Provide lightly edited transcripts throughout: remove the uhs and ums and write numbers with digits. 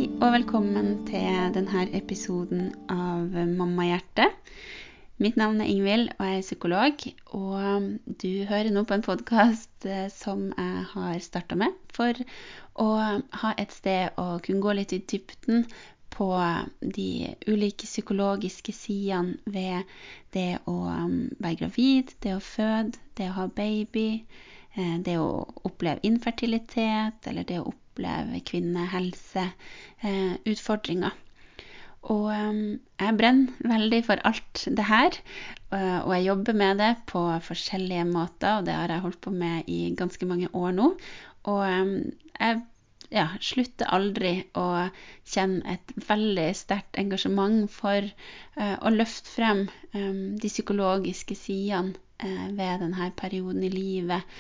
Hei og velkommen til denne episoden av Mammahjerte. Mitt navn Ingvild og jeg psykolog, og du hører nå på en podcast som jeg har startet med for å ha et sted å kunne gå litt i dybden på de ulike psykologiske sidene ved det å være gravid, det å føde, det å ha baby, det å oppleve infertilitet eller det å oppleve kvinnehelse, utfordringer. Og jeg brenner veldig for alt det her, og jeg jobber med det på forskjellige måter, og det har jeg holdt på med i ganske mange år nå. Og jeg slutter aldri å kjenne et veldig sterkt engasjement for å løfte frem de psykologiske sidene ved denne perioden i livet.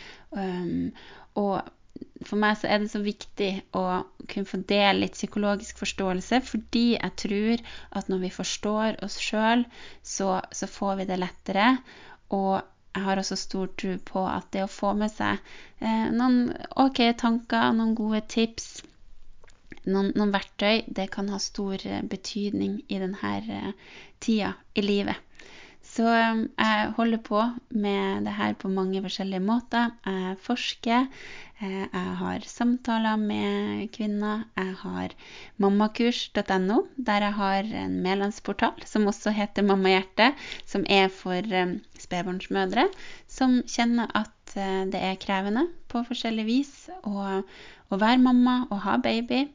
Og for meg så det så viktig å kunne få dele litt psykologisk forståelse, fordi jeg tror at når vi forstår oss selv, så får vi det lettere. Og jeg har også stor tro på at det å få med seg noen tanker, noen gode tips, noen verktøy, det kan ha stor betydning i denne tida i livet. Så jeg holder på med det her på mange forskjellige måter. Jeg forsker, jeg har samtaler med kvinner, jeg har mammakurs.no, der jeg har en medlemsportal som også heter Mammahjerte, som for spedbarnsmødre, som kjenner at det krevende på forskjellig vis å være mamma og ha baby.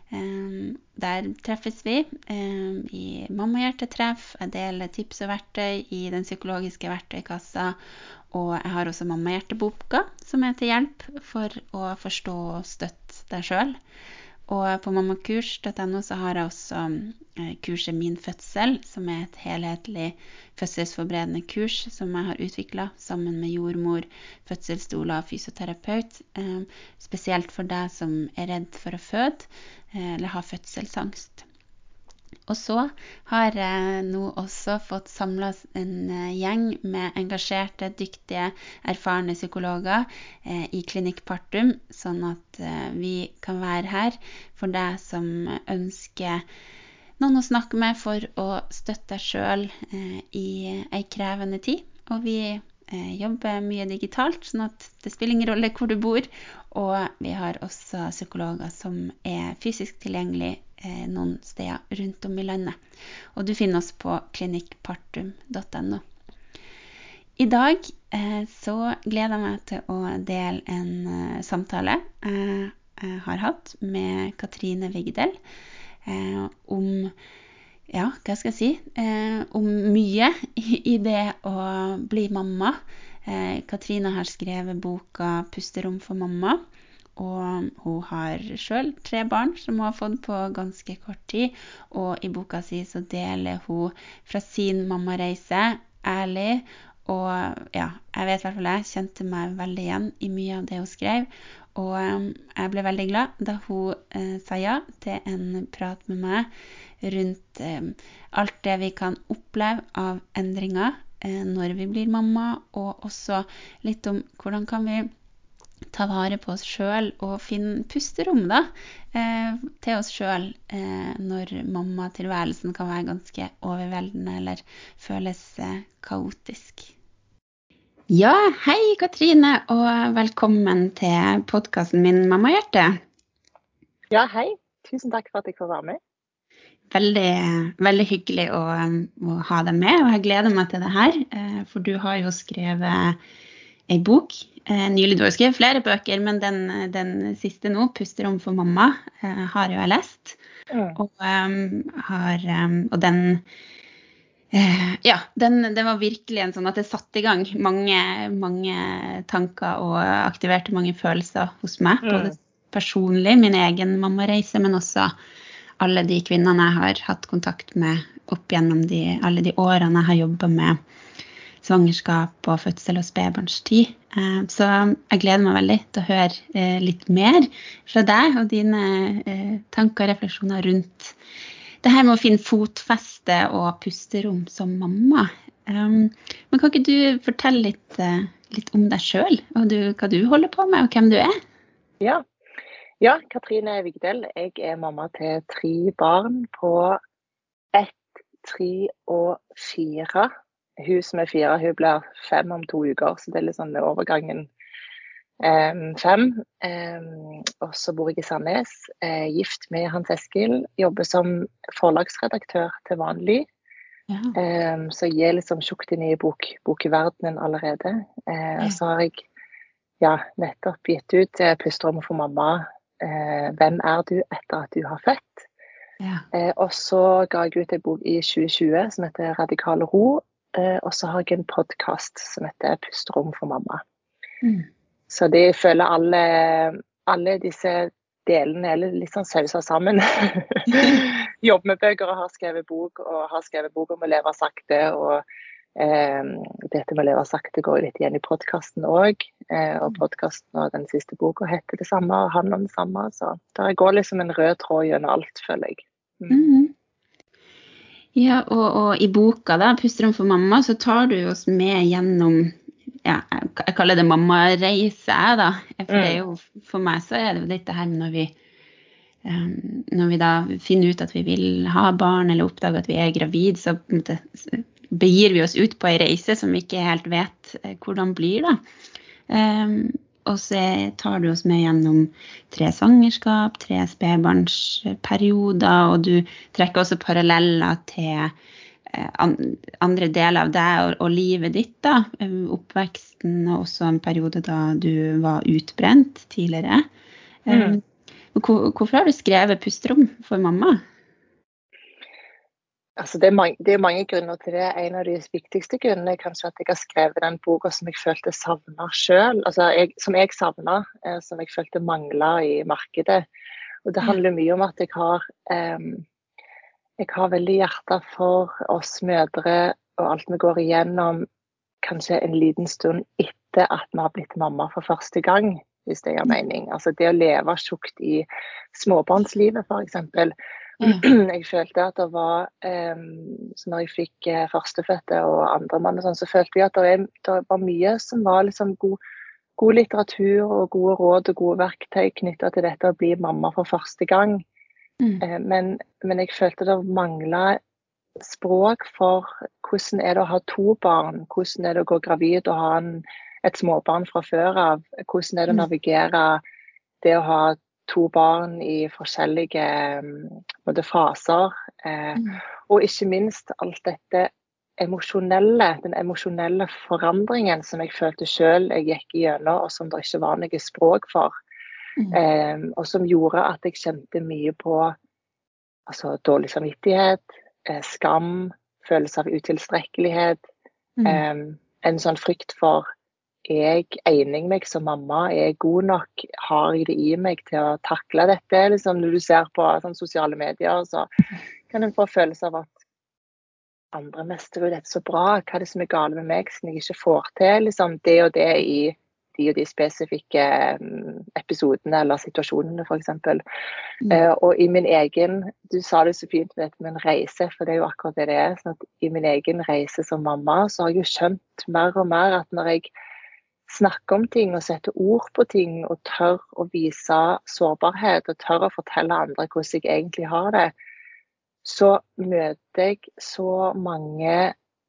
Der treffes vi i Mammahjertetreff. Jeg deler tips og verktøy i den psykologiske verktøykassa, og jeg har også Mammahjerteboka som til hjelp for å forstå og støtte deg selv. Og på mammakurs.no så har jeg også kurset Min fødsel, som et helhetlig fødselsforberedende kurs som jeg har utviklet sammen med jordmor, fødselsdoula og fysioterapeut, spesielt for deg som redd for å føde eller har fødselsangst. Og så har jeg nå også fått samlet en gjeng med engasjerte, dyktige, erfarne psykologer i Klinikk Partum, sånn at vi kan være her for deg som ønsker noen å snakke med for å støtte deg selv i en krevende tid. Og vi jobber mye digitalt, sånn at det spiller ingen rolle hvor du bor, og vi har også psykologer som fysisk tilgjengelig noen steder rundt om i landet. Og du finner oss på klinikkpartum.no. I dag så gleder jeg meg til å dele en samtale jeg har hatt med Katrine Vigdel om om mye i det å bli mamma. Katrine har skrevet boka Pusterom for mamma, og hun har selv 3 barn som hun har fått på ganske kort tid, og i boka si så deler hun fra sin mammareise ærlig, og jeg vet i hvert fall jeg kjente meg veldig igjen i mye av det hun skrev, og jeg ble veldig glad da hun sa ja til en prat med meg rundt alt det vi kan oppleve av endringer når vi blir mamma, og også litt om hvordan kan vi ta vare på oss selv og finne pusterom til oss selv når mammatilværelsen kan være ganske overveldende eller føles kaotisk. Ja, hei Katrine, og velkommen til podcasten min Mammahjerte. Ja, hei. Tusen takk for at jeg får være med. Veldig, veldig hyggelig å ha deg med, og jeg gleder meg til det her, for du har jo skrevet en bok nylig. Du har skrevet flere bøker, men den siste nå, Pusterom for mamma, har jo jeg lest. Og den var virkelig en sånn at det satte i gang mange tanker og aktiverte mange følelser hos meg, både personlig, min egen mammareise, men også alle de kvinnene jeg har hatt kontakt med opp gjennom alle de årene jeg har jobbet med svangerskap og fødsel og spedbarnstid. Så jeg gleder meg veldig til å høre litt mer fra deg og dine tanker og refleksjoner rundt det her med å finne fotfeste og pusterom som mamma. Men kan ikke du fortelle litt om deg selv, og hva du holder på med, og hvem du er? Ja, Ja, Katrine Vigdel. Jeg mamma til 3 barn på 1, 3 og 4. Hun som er 4, hun blir 5 om 2 uker, så det er litt sånn overgangen 5. Og så bor jeg i Sandnes, gift med Hans Eskil, jobber som forlagsredaktør til vanlig. Ja. Så jeg er liksom tjukt inn i bokverdenen allerede. Ja. Så har jeg nettopp gitt ut Pusterom for mamma. Hvem er du etter at du har født? Ja. Og så ga jeg ut en bok i 2020 som heter Radikal ro. Og så har jeg en podcast som heter Pusterom for mamma. Så de føler alle disse delene er litt sånn sauset sammen. Jobber med bøker og har skrevet bok om å leve sakte. Og dette med å leve sakte går litt igjen i podcasten også. Og podcasten og den siste boka heter det samme og handler om det samme. Så det går liksom en rød tråd gjennom alt, føler jeg. Ja, og i boka da, Pusterom for mamma, så tar du oss med gjennom, ja, jeg kaller det mammareise da. For det er jo, for meg så er det jo litt det her når vi da finner ut at vi vil ha barn, eller oppdager at vi er gravid, så på en måte begir vi oss ut på en reise som vi ikke helt vet hvordan blir da. Og så tar du oss med gjennom 3 svangerskap, 3 spedbarnsperioder, og du trekker også paralleller til andre deler av deg og livet ditt da, oppveksten, og også en periode da du var utbrent tidligere. Hvorfor har du skrevet Pusterom for mamma? Altså det er mange grunner til det. En av de viktigste grunnene er kanskje at jeg har skrevet den boka som jeg følte savnet selv. Altså som jeg savnet, som jeg følte manglet i markedet. Og det handler mye om at jeg har veldig hjerte for oss mødre og alt vi går igjennom kanskje en liten stund etter at vi har blitt mamma for første gang, hvis det gir mening. Altså det å leve tjukt i småbarnslivet for eksempel. Jeg følte at det var, så når jeg fikk førstefødte og andremann og sånn, så følte jeg at det var mye som var liksom god litteratur og gode råd og gode verktøy knyttet til dette å bli mamma for første gang. Men jeg følte det manglet språk for hvordan er det å ha 2 barn, hvordan er det å gå gravid og ha et småbarn fra før av, hvordan er det å navigere det å ha 2 barn i forskjellige faser, og ikke minst alt dette den emosjonelle forandringen som jeg følte selv jeg gikk igjennom, og som det ikke var noe språk for, og som gjorde at jeg kjente mye på dårlig samvittighet, skam, følelse av utilstrekkelighet, en sånn frykt for er jeg egner meg som mamma? Er jeg god nok? Har jeg det i meg til å takle dette? Liksom, når du ser på sosiale medier, så kan en få følelse av at andre mestrer dette så bra. Hva er det som er galt med meg som jeg ikke får til? Liksom, det og det i de og de spesifikke episodene eller situasjonene, for eksempel. Og i min egen, du sa det så fint med en reise, for det er jo akkurat det er. Sånn at i min egen reise som mamma, så har jeg jo skjønt mer og mer at når jeg snakke om ting og sette ord på ting og tør å vise sårbarhet og tør å fortelle andre hvordan jeg egentlig har det, så møter jeg så mange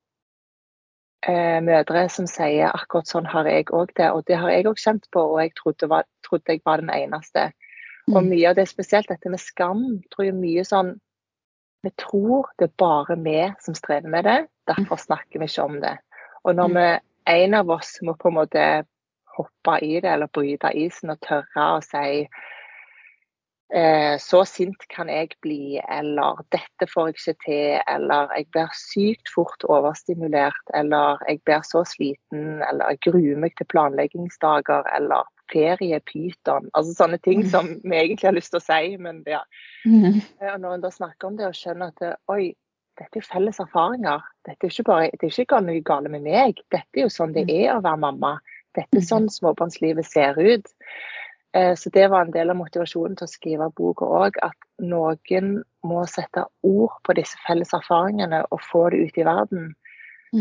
mødre som sier akkurat sånn har jeg også det, og det har jeg også kjent på, og jeg trodde jeg var den eneste. Og mye av det, spesielt dette med skam, tror jeg mye sånn, vi tror det er bare vi som strever med det, derfor snakker vi ikke om det. Og når en av oss må på en måte hoppe i det, eller bryte isen og tørre å si så sint kan jeg bli, eller dette får jeg ikke til, eller jeg blir sykt fort overstimulert, eller jeg blir så sliten, eller jeg gruer meg til planleggingsdager, eller feriepyton, altså sånne ting som vi egentlig har lyst til å si, men ja. Og når en da snakker om det og skjønner at oi, dette er felles erfaringer. Dette er ikke noe gale med meg. Dette er jo sånn det er å være mamma. Dette er sånn småbarnslivet ser ut. Så det var en del av motivasjonen til å skrive boka også, at noen må sette ord på disse felles erfaringene og få det ut i verden.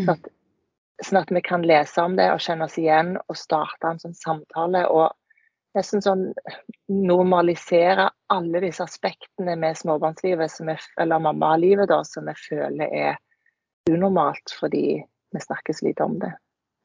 Sånn at vi kan lese om det og kjenne oss igjen og starte en sånn samtale og nesten sånn normalisere alle disse aspektene med småbarnslivet, eller mammalivet da, som jeg føler er unormalt, fordi vi snakkes lite om det.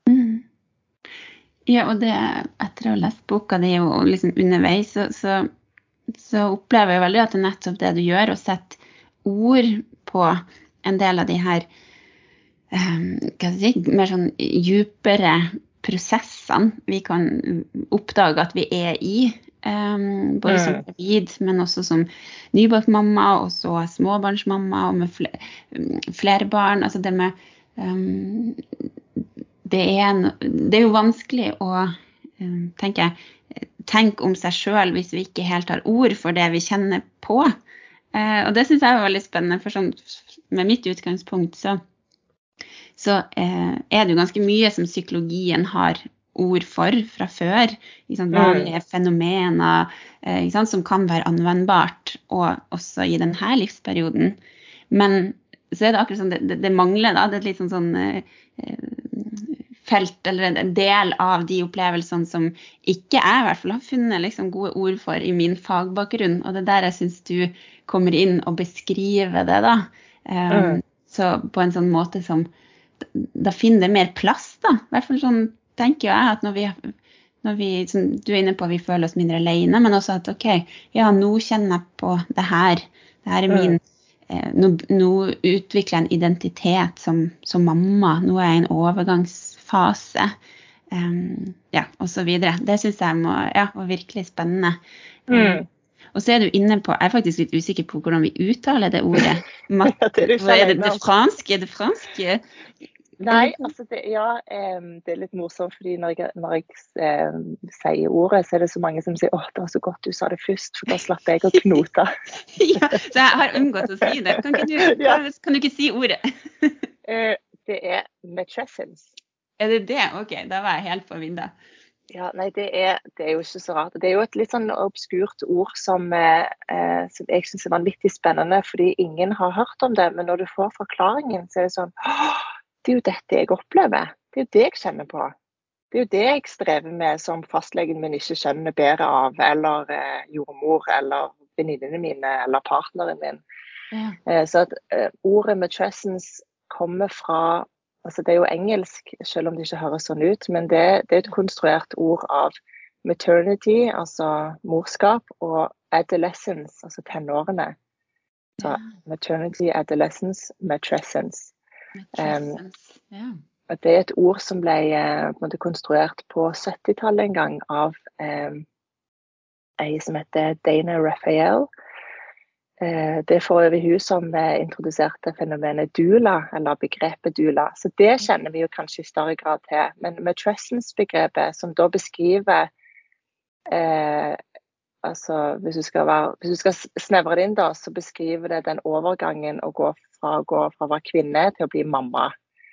Ja, og det, etter å ha lest boka di og liksom underveis, så opplever jeg veldig at det er nettopp det du gjør, å sette ord på en del av de her, hva skal jeg si, mer sånn djupere prosessene vi kan oppdage at vi er i, både som gravid, men også som nybakt mamma, og så småbarnsmamma, og med flere barn. Altså det med, det er jo vanskelig å tenke om seg selv hvis vi ikke helt har ord for det vi kjenner på. Og det synes jeg er veldig spennende, for sånn, med mitt utgangspunkt så er det jo ganske mye som psykologien har ord for fra før, vanlige fenomener, som kan være anvendbart, og også i denne livsperioden. Men så er det akkurat sånn, det mangler da, det er litt sånn felt, eller en del av de opplevelsene som ikke jeg i hvert fall har funnet gode ord for i min fagbakgrunn, og det der jeg synes du kommer inn og beskriver det da, så på en sånn måte som da finner det mer plass da, i hvert fall sånn tenker jeg at når vi som du er inne på, vi føler oss mindre alene, men også at ok, ja, nå kjenner jeg på det her er min, nå utvikler jeg en identitet som mamma, nå er jeg i en overgangsfase, ja, og så videre. Det synes jeg var virkelig spennende. Og så er du inne på, jeg er faktisk litt usikker på hvordan vi uttaler det ordet. Er det franske? Nei, altså det er litt morsomt, fordi når jeg sier ordet, så er det så mange som sier, det var så godt du sa det først, for da slapp jeg å knote. Ja, så jeg har unngått å si det. Kan du ikke si ordet? Det er matrescence. Er det det? Ok, da var jeg helt på vidda. Ja, nei, det er jo ikke så rart. Det er jo et litt sånn obskurt ord som jeg synes er vanvittig spennende, fordi ingen har hørt om det, men når du får forklaringen, så er det sånn, det er jo dette jeg opplever. Det er jo det jeg kjenner på. Det er jo det jeg strever med som fastlegen min ikke skjønner bedre av, eller jordmor, eller venninnene mine, eller partneren min. Ja. Så at ordet matrescence kommer fra, altså det er jo engelsk, selv om det ikke høres sånn ut, men det er et konstruert ord av maternity, altså morskap, og adolescence, altså tenårene. Så maternity, adolescence, matrescence. Det er et ord som ble på en måte konstruert på 70-tallet en gang av en som heter Dana Raphael. Det er for øvrig hun som introduserte fenomenet doula, eller begrepet doula. Så det kjenner vi jo kanskje i større grad til. Men matrescence-begrepet, som da beskriver altså, hvis du skal snevre det inn da, så beskriver det den overgangen å gå fra å være kvinne til å bli mamma.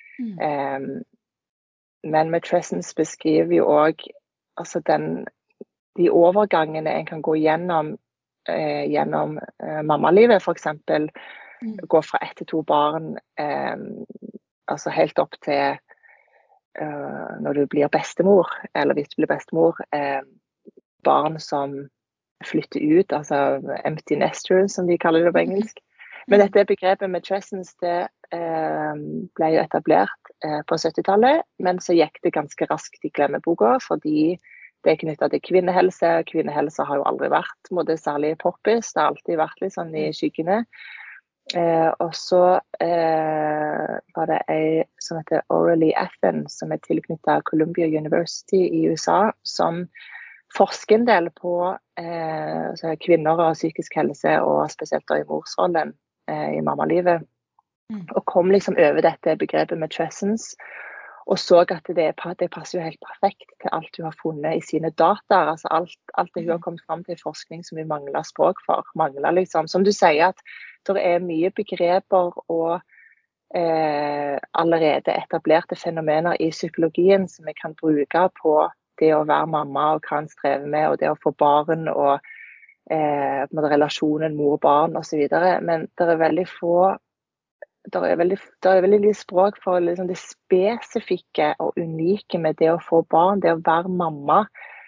Men matrescence beskriver jo også altså de overgangene en kan gå gjennom mammalivet, for eksempel gå fra 1 til 2 barn, altså helt opp til når du blir bestemor, eller hvis du blir bestemor, barn som flytter ut, altså empty nesters, som de kaller det på engelsk. Men dette begrepet matrescence, det ble jo etablert på 70-tallet, men så gikk det ganske raskt i glemmeboka, fordi det er knyttet til kvinnehelse. Kvinnehelse har jo aldri vært særlig poppis, det har alltid vært litt sånn i skyggene. Og så var det en som heter Aurelie Athen, som er tilknyttet Columbia University i USA, som forsker en del på kvinner og psykisk helse, og spesielt da i morsrollen i mammalivet. Og kom liksom over dette begrepet matrescence, og så at det passer jo helt perfekt til alt hun har funnet i sine data. Altså alt det hun har kommet frem til i forskning som vi mangler språk for. Mangler liksom, som du sier, at det er mye begreper og allerede etablerte fenomener i psykologien som vi kan bruke på det å være mamma og hva en strever med, og det å få barn og relasjonen mor-barn og så videre. Men det er veldig få det er veldig lite språk for liksom det spesifikke og unike med det å få barn, det å være mamma.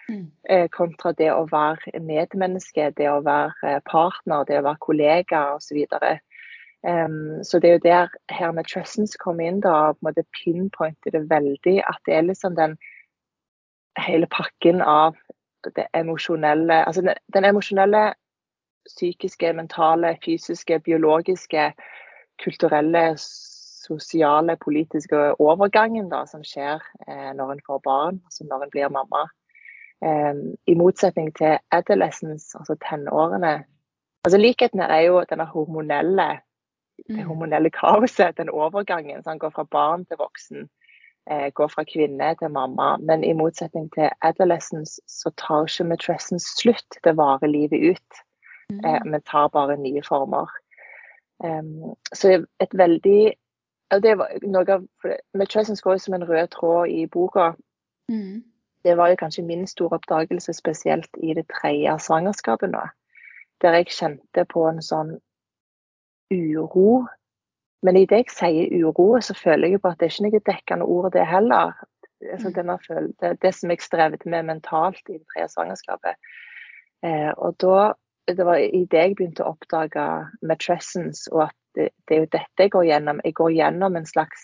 kontra det å være medmenneske, det å være partner, det å være kollega og så videre. Så det jo der her med Tressens kom inn da, og på en måte pinpointer det veldig, at det liksom den hele pakken av det emosjonelle, altså den emosjonelle, psykiske, mentale, fysiske, biologiske, kulturelle, sosiale, politiske overgangen da, som skjer når en får barn, altså når en blir mamma. I motsetning til adolescence, altså tenårene. Altså likheten her jo denne det hormonelle kaoset, den overgangen, så han går fra barn til voksen, går fra kvinne til mamma, men i motsetning til adolescence så tar ikke matressens slutt, det varer livet ut, men tar bare nye former. Så et veldig, det var noe av, matressens går jo som en rød tråd i boka. Det var jo kanskje min store oppdagelse, spesielt i det 3. svangerskapet nå, der jeg kjente på en sånn uro. Men i det jeg sier uro, så føler jeg på at det ikke noe dekkende ord det heller. Altså, det som jeg strevde med mentalt i det 3. svangerskapet. Og da, det var i det jeg begynte å oppdage matressens, og at det jo dette jeg går gjennom. Jeg går gjennom en slags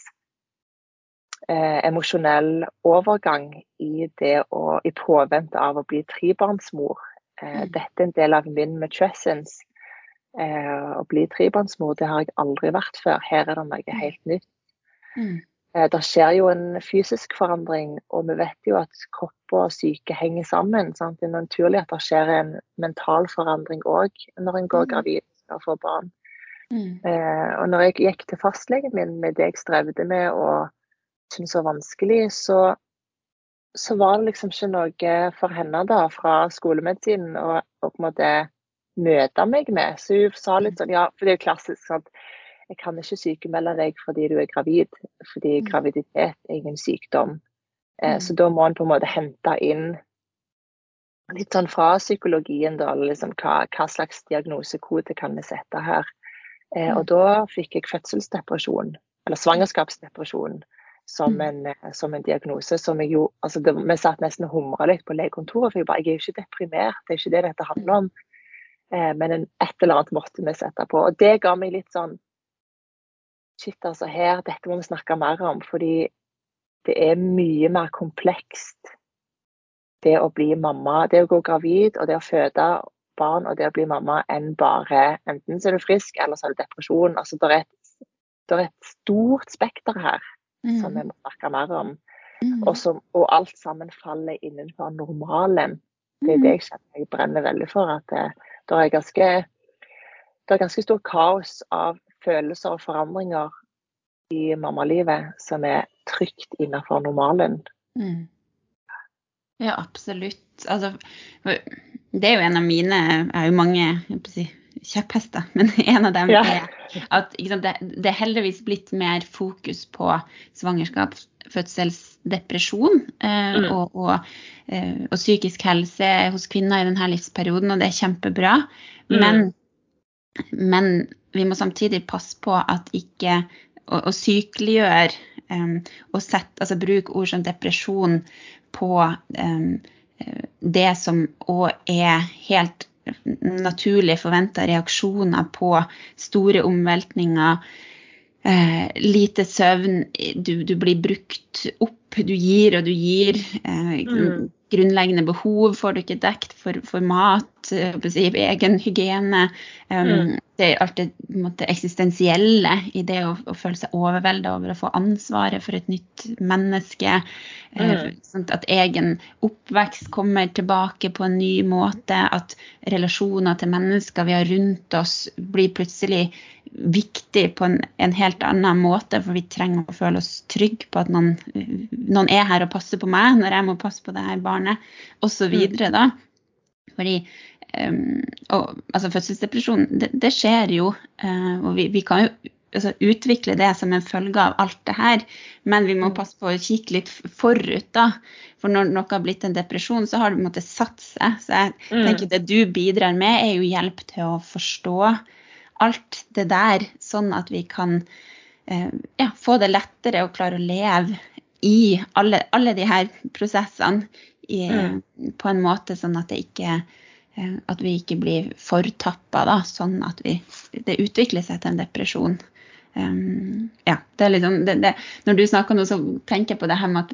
emosjonell overgang i påvente av å bli 3-barnsmor. Dette en del av min matressens. Å bli 3-barnsmor, det har jeg aldri vært før. Her det noe helt nytt. Det skjer jo en fysisk forandring, og vi vet jo at kropp og syke henger sammen. Sant? Det naturlig at det skjer en mental forandring også når en går gravid og får barn. Og når jeg gikk til fastlegen min med det jeg strevde med og syntes var vanskelig, så var det liksom ikke noe for henne da, fra skolemedisinen og på en måte møte meg med. Så hun sa litt sånn, ja, for det jo klassisk, sant? Jeg kan ikke sykemelde deg fordi du gravid, fordi graviditet ingen sykdom. Så da må han på en måte hente inn litt sånn fra psykologien da, liksom hva slags diagnosekode kan vi sette her. Og da fikk jeg fødselsdepresjon, eller svangerskapsdepresjon, som en diagnose som jeg jo, altså vi satt nesten og humret litt på legekontoret, for jeg jo ikke deprimert, det ikke det dette handler om, men et eller annet måtte vi sette på, og det ga meg litt sånn, shit altså her, dette må vi snakke mer om, fordi det mye mer komplekst, det å bli mamma, det å gå gravid, og det å føde barn, og det å bli mamma, enn bare, enten så du frisk, eller så du depresjon, altså det et stort spekter her, som vi må snakke mer om, og alt sammen faller innenfor normalen. Det det jeg kjenner, jeg brenner veldig for, at det ganske stor kaos av følelser og forandringer i mammalivet som trygt innenfor normalen. Ja, absolutt. Altså, det jo en av mine, jeg har jo mange, jeg vil si, kjepphester, men en av dem at ikke sant, det heldigvis blitt mer fokus på svangerskap, fødselsdepresjon og psykisk helse hos kvinner i denne livsperioden, og det kjempebra. Men vi må samtidig passe på at ikke å sykeliggjøre og altså bruke ord som depresjon på det som også helt naturlig forventet reaksjoner på store omveltninger, lite søvn, du blir brukt opp, du gir og du gir, grunnleggende behov får du ikke dekt for mat, egen hygiene, det alt det eksistensielle i det å føle seg overveldet over å få ansvaret for et nytt menneske, sånn at egen oppvekst kommer tilbake på en ny måte, at relasjoner til mennesker vi har rundt oss blir plutselig viktig på en helt annen måte, for vi trenger å føle oss trygg på at noen her og passer på meg når jeg må passe på det her barnet, og så videre da. Fordi altså fødselsdepresjon, det skjer jo, og vi kan jo utvikle det som en følge av alt det her, men vi må passe på å kikke litt forut da, for når noe har blitt en depresjon, så har det måttet satt seg, så jeg tenker det du bidrar med jo hjelp til å forstå alt det der, sånn at vi kan få det lettere å klare å leve i alle de her prosessene på en måte sånn at det ikke at vi ikke blir fortappet da, sånn at det utvikler seg til en depresjon. Ja, det liksom, når du snakker nå, så tenker jeg på det her med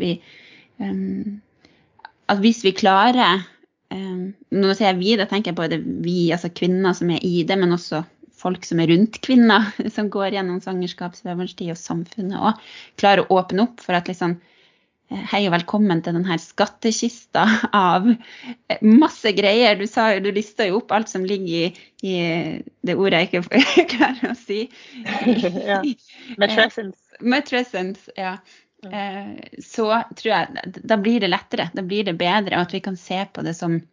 at hvis vi klarer, nå sier jeg vi, da tenker jeg på det vi, altså kvinner som i det, men også folk som rundt kvinner, som går gjennom svangerskapsveverstid og samfunnet, og klarer å åpne opp for at liksom, hei og velkommen til denne skattekista av masse greier. Du lister jo opp alt som ligger i det ordet jeg ikke klarer å si. Ja. Matrescence, ja. Så tror jeg, da blir det lettere, da blir det bedre, og at vi kan se på det som,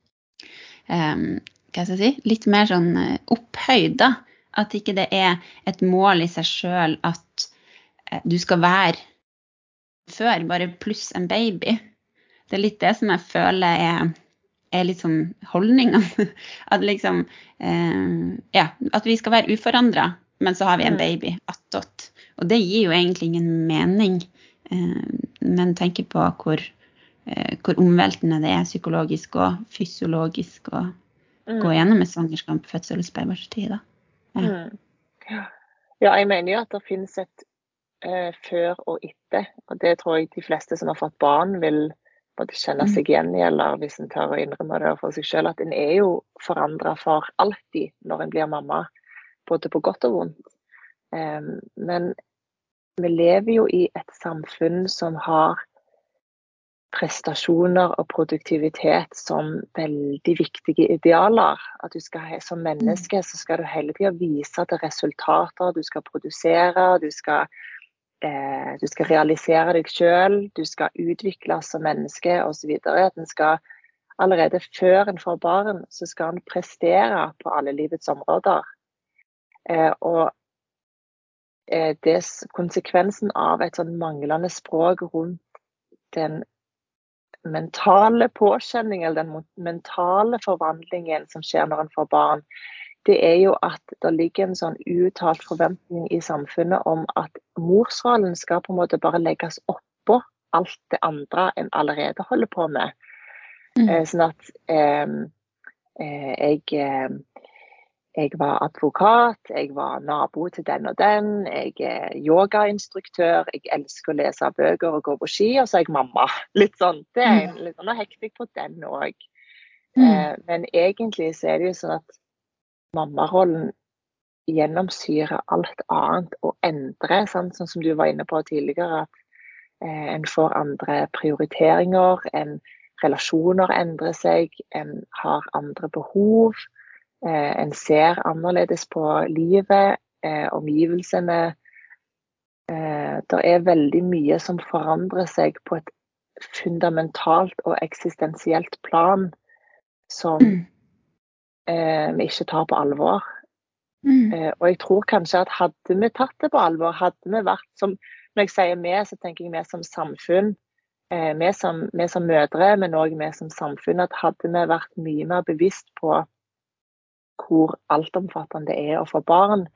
hva skal jeg si, litt mer sånn opphøyd da. At ikke det et mål i seg selv at du skal være før, bare pluss en baby. Det litt det som jeg føler litt sånn holdningen. At liksom, ja, at vi skal være uforandret, men så har vi en baby attåt. Og det gir jo egentlig ingen mening. Men tenker på hvor omveltende det psykologisk og fysiologisk å gå gjennom med svangerskap, fødsel og spedbarnstid da. Ja, jeg mener jo at det finnes et før og etter, og det tror jeg de fleste som har fått barn vil både kjenne seg igjen i, eller hvis en tør å innrømme det for seg selv, at en jo forandret for alltid når en blir mamma, både på godt og vondt. Men vi lever jo i et samfunn som har prestasjoner og produktivitet som veldig viktige idealer. At du skal, som menneske så skal du hele tiden vise til resultater, du skal produsere, du skal realisere deg selv, du skal utvikle som menneske og så videre. At en skal allerede før en får barn, så skal en prestere på alle livets områder. Og konsekvensen av et sånn manglende språk rundt den mentale påkjenning, eller den mentale forvandlingen som skjer når en får barn, det jo at det ligger en sånn uttalt forventning i samfunnet om at morsrollen skal på en måte bare legges oppå alt det andre en allerede holder på med. Sånn at jeg var advokat, jeg var nabo til den og den, jeg yogainstruktør, jeg elsker å lese bøker og gå på ski, og så jeg mamma. Litt sånn, det litt sånn, hektig på den også. Men egentlig så det jo sånn at mammarollen gjennomsyrer alt annet og endrer, sånn som du var inne på tidligere, at en får andre prioriteringer, relasjoner endrer seg, en har andre behov, en ser annerledes på livet, omgivelsene. Det veldig mye som forandrer seg på et fundamentalt og eksistensielt plan som vi ikke tar på alvor. Og jeg tror kanskje at hadde vi tatt det på alvor, hadde vi vært som, når jeg sier vi, så tenker jeg vi som samfunn, vi som mødre, men også vi som samfunn, at hadde vi vært mye mer bevisst på hvor altomfattende det å få barn,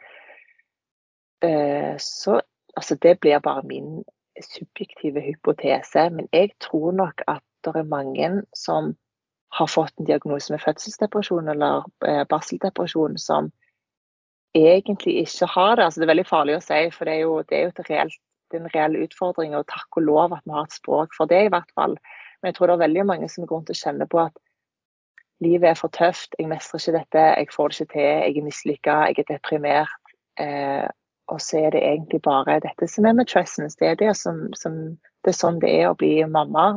så, altså det blir bare min subjektive hypotese, men jeg tror nok at det mange som har fått en diagnose med fødselsdepresjon eller barseldepresjon som egentlig ikke har det. Altså det veldig farlig å si, for det jo en reell utfordring, og takk og lov at vi har et språk for det i hvert fall. Men jeg tror det veldig mange som går rundt og kjenner på at livet for tøft, jeg mestrer ikke dette, jeg får det ikke til, jeg mislykket, jeg deprimert. Og så det egentlig bare dette som matrescence, det det som det sånn det å bli mamma,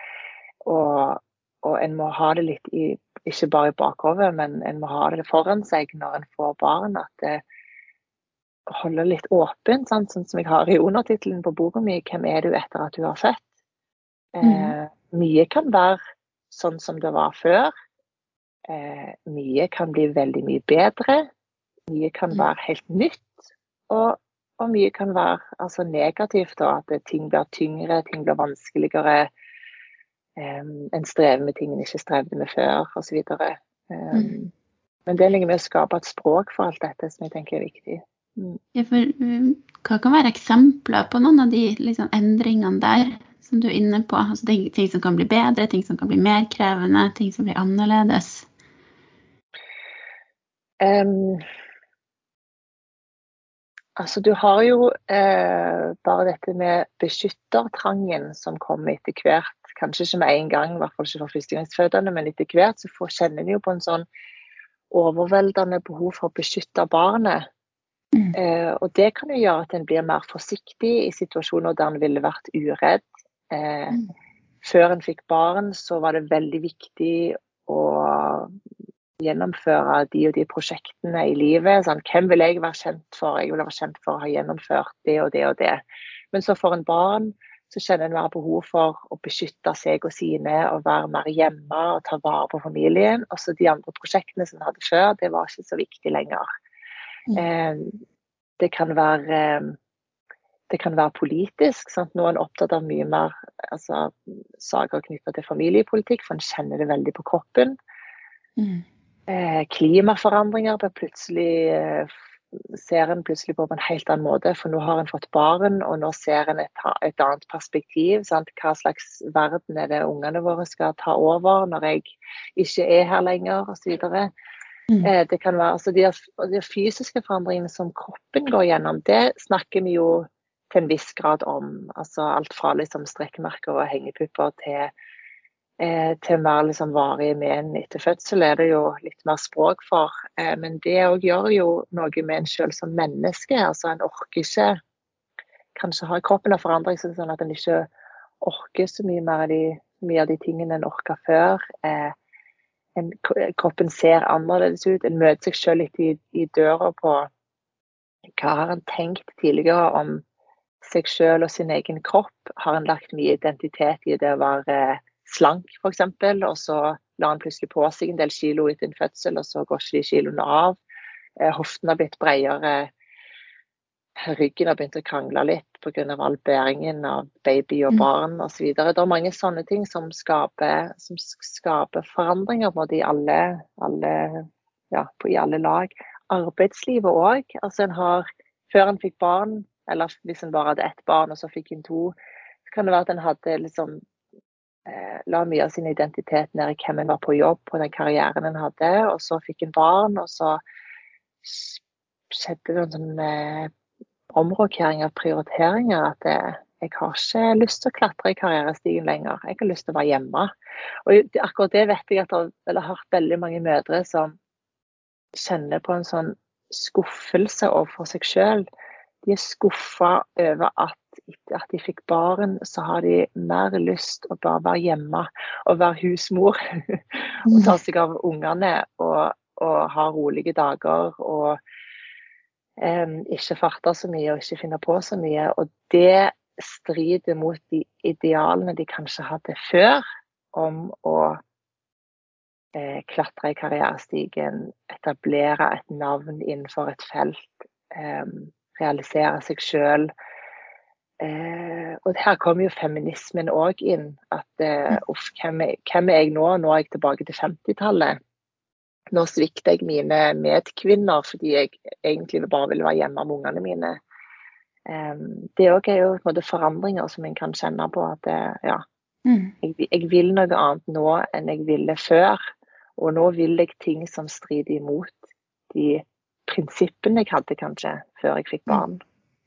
og en må ha det litt ikke bare i bakhodet, men en må ha det foran seg når en får barn, at det holder litt åpent, sånn som jeg har i undertitelen på boka mi, hvem du etter at du har født. Mye kan være sånn som det var før, mye kan bli veldig mye bedre, mye kan være helt nytt, og mye kan være altså negativt, da, at ting blir tyngre, ting blir vanskeligere, en strever med ting en ikke strevde med før, og så videre. Men det ligger med å skape et språk for alt dette som jeg tenker viktig. Ja, for hva kan være eksempler på noen av de liksom, endringene der som du er inne på? Altså ting som kan bli bedre, ting som kan bli mer krevende, ting som blir annerledes? Altså, du har jo bare dette med beskyttertrangen som kommer etter hvert. Kanskje ikke med en gang, i hvert fall ikke for førstegangsfødende, men etter hvert så kjenner en jo på en sånn overveldende behov for å beskytte barnet. Og det kan jo gjøre at en blir mer forsiktig i situasjoner der en ville vært uredd. Før en fikk barn så var det veldig viktig å gjennomføre de og de prosjektene i livet. Sånn, hvem vil jeg være kjent for? Jeg vil være kjent for å ha gjennomført det og det og det. Men så for en barn så kjenner en mer behov for å beskytte seg og sine, og være mer hjemme og ta vare på familien. Og så de andre prosjektene som en hadde før, det var ikke så viktig lenger. Det kan være politisk, sant? Nå er en opptatt av mye mer saker knyttet til familiepolitikk, for en kjenner det veldig på kroppen. Klimaforandringer ser en plutselig på en helt annen måte, for nå har en fått barn, og nå ser en et annet perspektiv. Sant? Hva slags verden er det ungene våre skal ta over når jeg ikke er her lenger, og så videre. Det kan være, de fysiske forandringene som kroppen går gjennom, det snakker vi jo til en viss grad om. Altså alt fra liksom strekkmerker og hengepupper til mer liksom varige men etter fødsel er det jo litt mer språk for. Men det gjør jo noe med en selv som menneske. Altså en orker ikke, kanskje har kroppen har forandret seg sånn at en ikke orker så mye av de tingene en orker før. Kroppen ser annerledes ut. En møter seg selv litt i døra på hva har en tenkt tidligere om seg selv og sin egen kropp. Har en lagt mye identitet i det å være slank, for eksempel, og så la han plutselig på seg en del kilo etter en fødsel, og så går ikke de kiloene av. Hoften har blitt bredere, ryggen har begynt å krangle litt på grunn av all bæringen av baby og barn og så videre. Det er mange sånne ting som skaper forandringer både i alle lag. Arbeidslivet også. Altså før en fikk barn, eller hvis en bare hadde ett barn og så fikk en to, så kan det være at en hadde liksom la mye av sin identitet ned i hvem en var på jobb, på den karrieren en hadde, og så fikk en barn, og så skjedde det en sånn omrokering av prioriteringer, at jeg har ikke lyst til å klatre i karrierestigen lenger, jeg har lyst til å være hjemme. Og akkurat det vet jeg at jeg har hørt veldig mange mødre som kjenner på en sånn skuffelse overfor seg selv. De er skuffet over at etter at de fikk barn, så har de mer lyst å bare være hjemme og være husmor og ta seg av ungene og ha rolige dager og ikke farte så mye og ikke finne på så mye. Og det strider mot de idealene de kanskje hadde før om å klatre i karrierestigen, etablere et navn innenfor et felt, realisere seg selv. Og her kommer jo feminismen også inn, at hvem er jeg nå? Nå er jeg tilbake til 50-tallet. Nå svikter jeg mine medkvinner fordi jeg egentlig bare vil være hjemme med ungene mine. Det også er jo på en måte forandringer som en kan kjenne på at jeg vil noe annet nå enn jeg ville før, og nå vil jeg ting som strider imot de prinsippene jeg hadde kanskje før jeg fikk barn.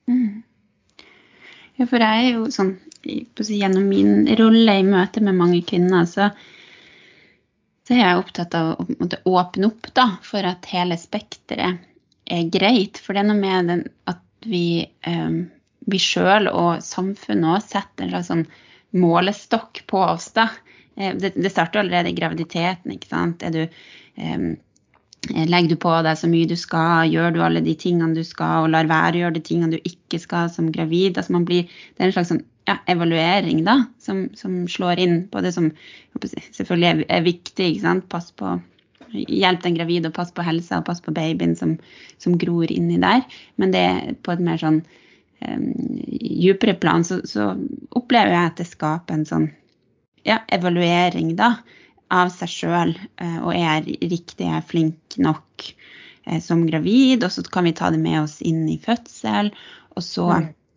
Ja, for jeg er jo sånn, gjennom min rolle i møte med mange kvinner, så er jeg opptatt av å åpne opp da, for at hele spekteret er greit. For det er noe med den, at vi selv og samfunnet også setter en slags sånn målestokk på oss da. Det starter allerede i graviditeten, ikke sant? Legger du på deg så mye du skal, gjør du alle de tingene du skal, og lar være å gjøre de tingene du ikke skal som gravid. Altså det er en slags sånn, evaluering da, som slår inn på det som selvfølgelig er viktig, ikke sant? Hjelp den gravid og pass på helsa og pass på babyen som gror inni der. Men det på et mer sånn djupere plan, så opplever jeg at det skaper en sånn evaluering da, av seg selv, og er riktig, er flink nok som gravid, og så kan vi ta det med oss inn i fødsel, og så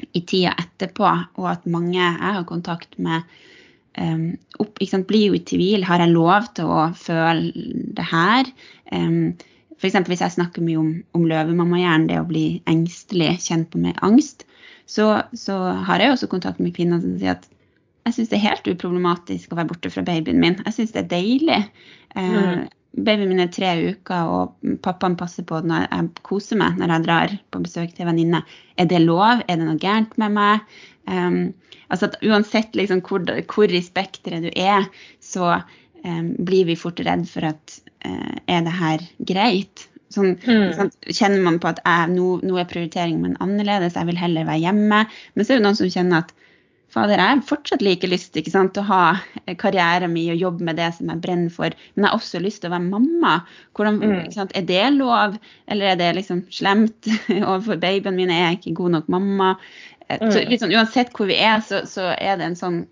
i tida etterpå, og at mange jeg har kontakt med, ikke sant, blir jo i tvil, har jeg lov til å føle det her? For eksempel hvis jeg snakker mye om løvemammahjernen, det å bli engstelig, kjent på med angst, så har jeg også kontakt med kvinner som sier at jeg synes det er helt uproblematisk å være borte fra babyen min. Jeg synes det er deilig. Babyen min er 3 uker, og pappaen passer på når jeg koser meg, når jeg drar på besøk til venninne. Er det lov? Er det noe gærent med meg? Altså at uansett liksom, hvor i spektret du er, så blir vi fort redd for at er det her greit? Sånn, kjenner man på at nå er prioriteringen min annerledes, jeg vil heller være hjemme. Men så er det noen som kjenner at fader, jeg har fortsatt like lyst, ikke sant, å ha karrieren min og jobbe med det som jeg brenner for, men jeg har også lyst til å være mamma. Hvordan, ikke sant, er det lov, eller er det liksom slemt overfor babyen min, er jeg ikke god nok mamma? Så liksom, uansett hvor vi er, så er det en sånn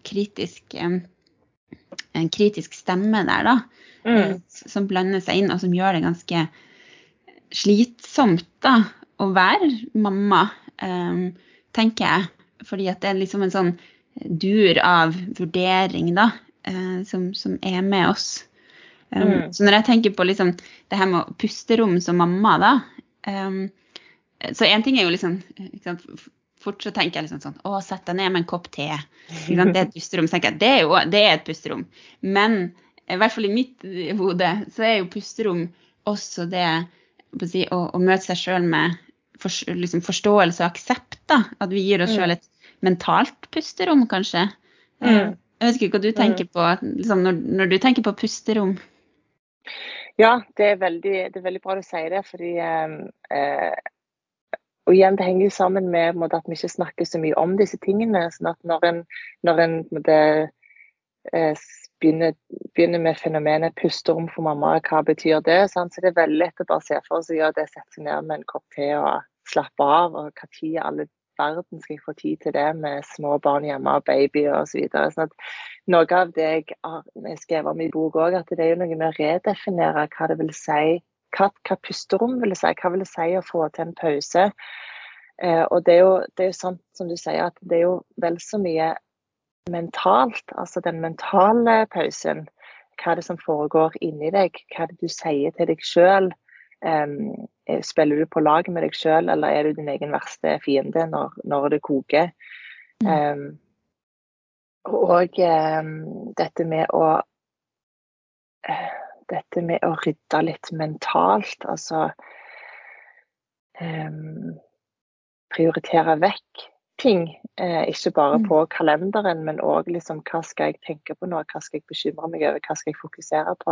kritisk stemme der da, som blander seg inn, og som gjør det ganske slitsomt da, å være mamma, tenker jeg. Fordi at det er liksom en sånn dur av vurdering da, som er med oss. Så når jeg tenker på liksom det her med pusterom som mamma da, så en ting er jo liksom, ikke sant, fort så tenker jeg liksom sånn, sett deg ned med en kopp te. Ikke sant? Det er et pusterom, så tenker jeg, det er et pusterom. Men i hvert fall i mitt hode, så er jo pusterom også det å møte seg selv med liksom forståelse og aksept da, at vi gir oss selv et mentalt pusterom kanskje. Jeg vet ikke hva du tenker på liksom, når du tenker på pusterom. Ja, det er veldig bra du sier det, fordi og igjen, det henger jo sammen med at vi ikke snakker så mye om disse tingene, sånn at når en begynner med fenomenet pusterom for mamma, hva betyr det? Sant? Så det er veldig lett å bare se for seg at det setter seg ned med en kopp te og slappe av, og hva tid i alle verden skal jeg få tid til det med små barn hjemme og baby og så videre. Sånn at noe av det jeg har skrevet om i bok også, at det er jo noe med å redefinere hva det vil si, hva pusterom vil si, hva vil det si å få til en pause. Og det er jo sant som du sier, at det er jo vel så mye mentalt, altså den mentale pausen, hva er det som foregår inni deg, hva er det du sier til deg selv, spiller du på lag med deg selv, eller er du din egen verste fiende når det koker, og dette med å rydde litt mentalt, altså prioritere vekk ting, ikke bare på kalenderen, men også liksom, hva skal jeg tenke på nå, hva skal jeg bekymre meg over, hva skal jeg fokusere på.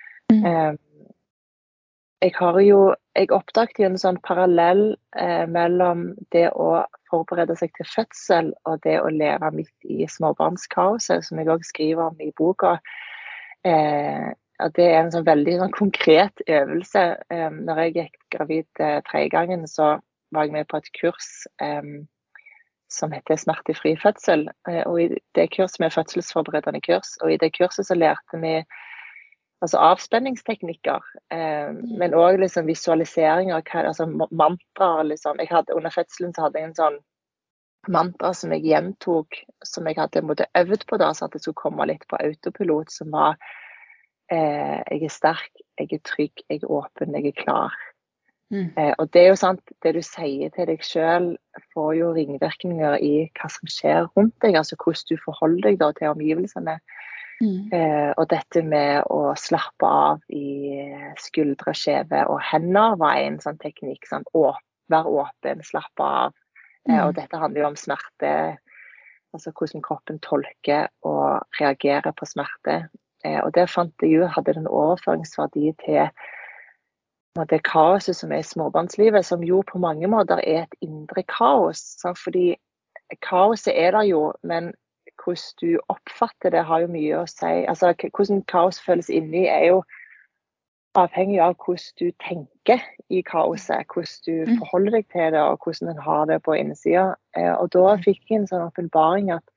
Jeg oppdaget jo en sånn parallell mellom det å forberede seg til fødsel og det å leve midt i småbarnskaoset, som jeg også skriver om i boka. At det er en sånn veldig sånn konkret øvelse. Når jeg gikk gravid 3. gangen, så var jeg med på et kurs som heter Smertefri fødsel, og i det kurset med fødselsforberedende kurs, og i det kurset så lærte vi altså avspenningsteknikker, men også liksom visualiseringer, altså mantra, liksom. Under fødselen så hadde jeg en sånn mantra som jeg gjentok, som jeg hadde øvd på da, så at det skulle komme litt på autopilot, som var jeg er sterk, jeg er trygg, jeg er åpen, jeg er klar. Og det er jo sant, det du sier til deg selv får jo ringvirkninger i hva som skjer rundt deg, altså hvordan du forholder deg da til omgivelsene. Og dette med å slappe av i skuldre, skjeve og hender var en sånn teknikk, sånn, være åpen, slappe av. Og dette handler jo om smerte, altså hvordan kroppen tolker og reagerer på smerte. Og det fant jeg jo hadde den overføringsverdi til det kaoset som er i småbarnslivet, som jo på mange måter er et indre kaos. Sant? Fordi kaoset er der jo, men hvordan du oppfatter det har jo mye å si. Altså, hvordan kaos føles inni er jo avhengig av hvordan du tenker i kaoset, hvordan du forholder deg til det, og hvordan den har det på innsida. Og da fikk jeg en sånn åpenbaring at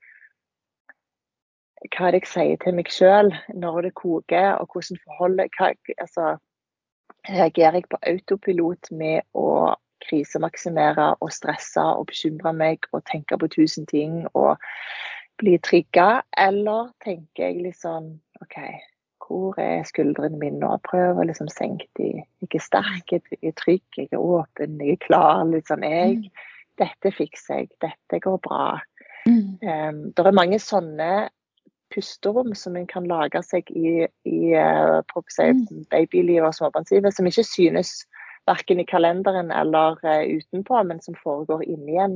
hva jeg sier til meg selv når det koker, og hvordan reagerer jeg på autopilot med å krisemaksimere og stresse og bekymre meg og tenke på 1000 ting og bli trigget, eller tenker jeg liksom, ok, hvor skuldrene mine nå? Prøv å liksom senke de. Jeg sterk, jeg trygg, jeg åpen, jeg klar, liksom dette fikser jeg, dette går bra. Det mange sånne pusterom som en kan lage seg i babylivet og småbarnslivet, som ikke synes hverken i kalenderen eller utenpå, men som foregår inn igjen.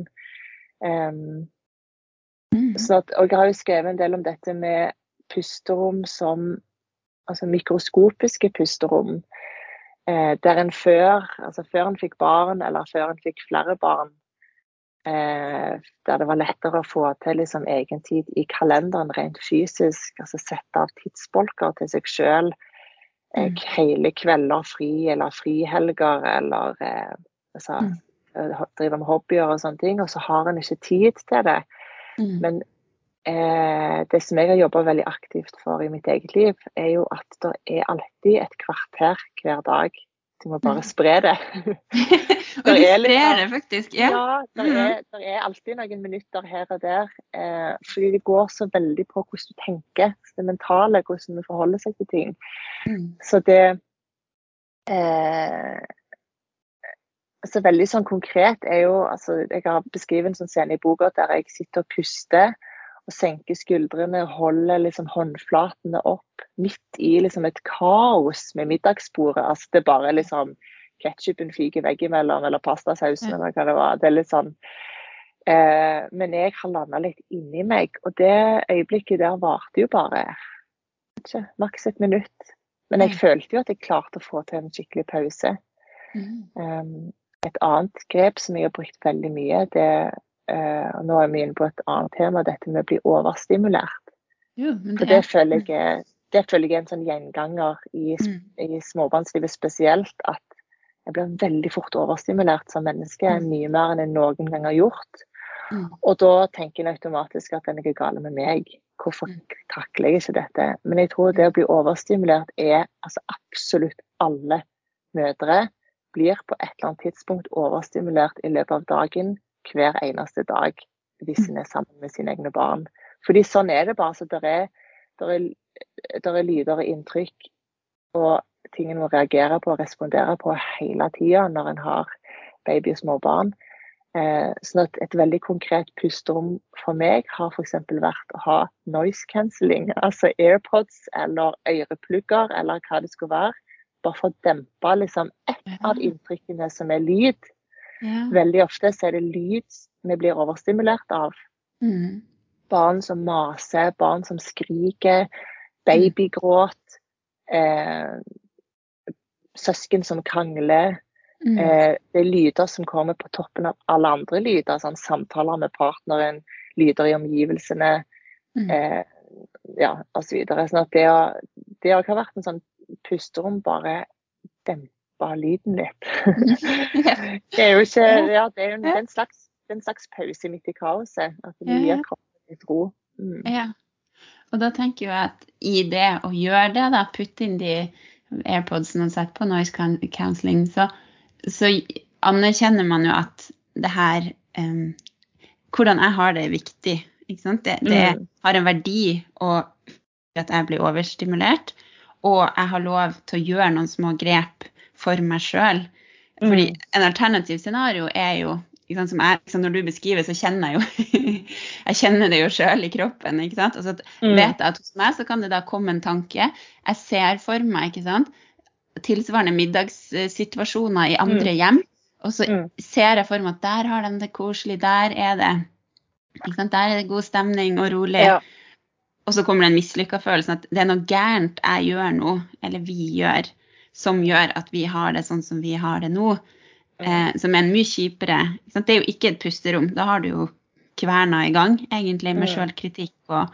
Og jeg har jo skrevet en del om dette med pusterom som altså mikroskopiske pusterom, der en før en fikk barn, eller før en fikk flere barn, der det var lettere å få til liksom egen tid i kalenderen rent fysisk, altså sette av tidsbolker til seg selv, hele kvelder fri, eller frihelger, eller drive med hobbyer og sånne ting, og så har en ikke tid til det. Men det som jeg har jobbet veldig aktivt for i mitt eget liv, jo at det alltid et kvarter hver dag. Du må bare spre det. Og du sprer det faktisk, ja. Ja, det alltid noen minutter her og der, fordi det går så veldig på hvordan du tenker, det mentale, hvordan du forholder seg til ting. Så det så veldig sånn konkret jo, altså jeg har beskrevet en sånn scene i boka der jeg sitter og puster, og senker skuldrene, holder liksom håndflatene opp, midt i liksom et kaos med middagsbordet. Altså det bare liksom ketchupen fyker veggimellom, eller pastasausen, eller hva det var. Det litt sånn. Men jeg har landet litt inni meg, og det øyeblikket der varte jo bare, ikke, maks et minutt. Men jeg følte jo at jeg klarte å få til en skikkelig pause. Et annet grep som jeg har brukt veldig mye, og nå vi inne på et annet tema, dette med å bli overstimulert. For det føler jeg en sånn gjenganger i småbarnslivet spesielt, at jeg blir veldig fort overstimulert som menneske, mye mer enn jeg noen gang har gjort. Og da tenker jeg automatisk at den er gale med meg. Hvorfor takler jeg ikke dette? Men jeg tror det å bli overstimulert altså absolutt alle mødre blir på et eller annet tidspunkt overstimulert i løpet av dagen, hver eneste dag, hvis en sammen med sine egne barn. Fordi sånn det bare, så der lyder og inntrykk, og ting en må reagere på og respondere på hele tiden når en har baby og små barn. Sånn at et veldig konkret pusterom for meg har for eksempel vært å ha noise cancelling, altså AirPods eller øreplugger, eller hva det skulle være, bare for å dempe liksom et av inntrykkene som lyd. Veldig ofte så det lyd vi blir overstimulert av. Barn som maser, barn som skriker, babygråt, søsken som krangler. Det lyder som kommer på toppen av alle andre lyder, sånn samtaler med partneren, lyder i omgivelsene, og så videre. Sånn at det har vært en sånn pusterom, bare dempe lyden litt. Det jo ikke, det jo en slags pause midt i kaoset, at det gir kroppen litt ro. Ja, og da tenker jeg at i det å gjøre det, da, putte inn de AirPodsene og sette på noise cancelling, så anerkjenner man jo at det her, hvordan jeg har det viktig, ikke sant? Det har en verdi at jeg blir overstimulert, og jeg har lov til å gjøre noen små grep for meg selv. Fordi en alternativ scenario jo, ikke sant, som liksom når du beskriver, så kjenner jeg jo, jeg kjenner det jo selv i kroppen, ikke sant? Og så vet jeg at hos meg så kan det da komme en tanke, jeg ser for meg, ikke sant, tilsvarende middagssituasjoner i andre hjem, og så ser jeg for meg at der har de det koselig, der det, ikke sant, der det god stemning og rolig. Og så kommer det en mislykket følelse at det noe gærent jeg gjør nå, eller vi gjør, som gjør at vi har det sånn som vi har det nå, som en mye kjipere. Ikke sant? Det jo ikke et pusterom, da har du jo kverna i gang, egentlig, med selvkritikk.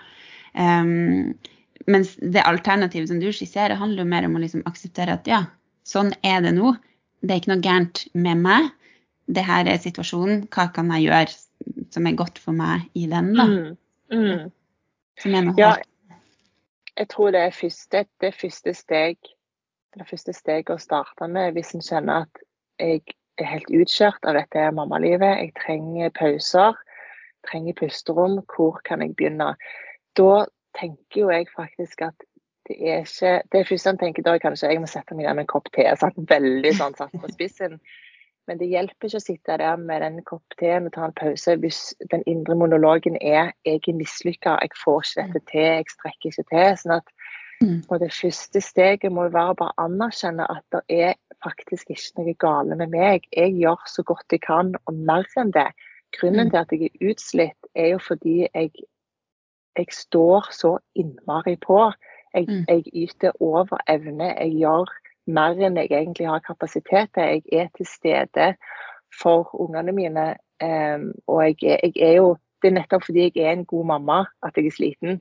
Mens det alternativet som du skisserer handler jo mer om å liksom akseptere at ja, sånn det nå. Det ikke noe gærent med meg. Det her situasjonen. Hva kan jeg gjøre som godt for meg i den da? Som noe helt. Jeg tror det første steg å starte med, hvis en kjenner at jeg helt utkjørt av dette mammalivet. Jeg trenger pauser, trenger pusterom. Hvor kan jeg begynne? Da tenker jo jeg faktisk at det ikke, det første jeg tenker da kanskje jeg må sette meg ned med en kopp te, veldig sånn satt på spissen. Men det hjelper ikke å sitte der med den kopp teen og ta en pause hvis den indre monologen jeg er mislykket, jeg får ikke dette til, jeg strekker ikke til. Sånn at og det første steget må jo være å bare anerkjenne at det er faktisk ikke noe gale med meg. Jeg gjør så godt jeg kan, og mer enn det. Grunnen til at jeg er utslitt er jo fordi jeg står så innmari på. Jeg yter over evne, jeg gjør mer enn jeg egentlig har kapasitet til. Jeg er til stede for ungene mine, og jeg er jo, det er nettopp fordi jeg er en god mamma at jeg er sliten.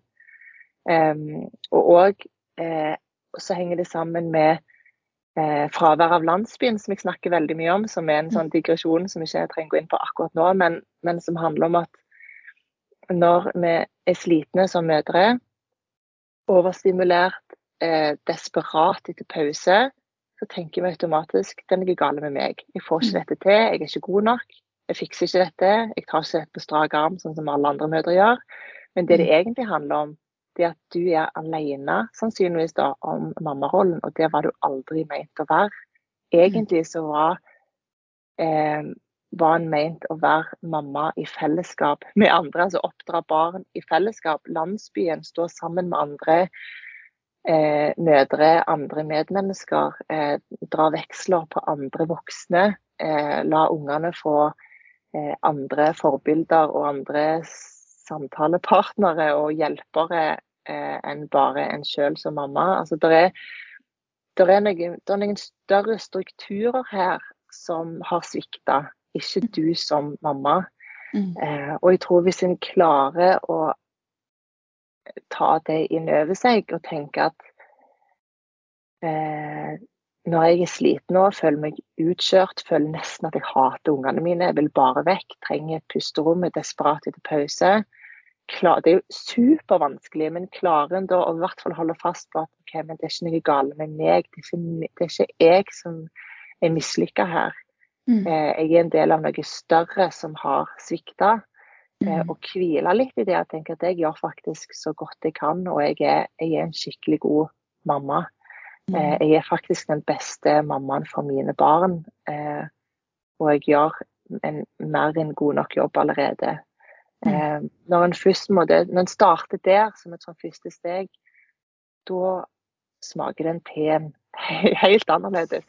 Og så henger det sammen med fravær av landsbyen, som jeg snakker veldig mye om, som er en sånn digresjon som ikke jeg trenger gå inn på akkurat nå, men som handler om at når vi er slitne som mødre, overstimulert, desperat etter pause, så tenker vi automatisk, det er noe gale med meg. Jeg får ikke dette til, jeg er ikke god nok, jeg fikser ikke dette, jeg tar ikke dette på strak arm, sånn som alle andre mødre gjør. Men det egentlig handler om, det at du er alene, sannsynligvis da, om mammarollen, og det var du aldri ment å være. Egentlig så var en ment å være mamma i fellesskap med andre, altså oppdra barn i fellesskap. Landsbyen står sammen med andre mødre, andre medmennesker, dra veksler på andre voksne, la ungene få andre forbilder og andre samtalepartnere og hjelpere enn bare en selv som mamma. Altså, det er noen større strukturer her som har sviktet, ikke du som mamma. Og jeg tror hvis en klarer å ta det inn over seg og tenke at når jeg er sliten nå, føler meg utkjørt, føler nesten at jeg hater ungene mine, jeg vil bare vekk, trenger et pusterom, er desperat etter pause. Det er jo supervanskelig, men klarer en da å i hvert fall holde fast på at okay, men det er ikke noe gale med meg, det er ikke jeg som er mislykket her. Jeg er en del av noe større som har sviktet, og hvile litt i det. Jeg tenker at jeg gjør faktisk så godt jeg kan, og jeg er en skikkelig god mamma. Jeg er faktisk den beste mammaen for mine barn, og jeg gjør mer enn god nok jobb allerede. Når en starter der som et sånn første steg, da smaker den teen helt annerledes.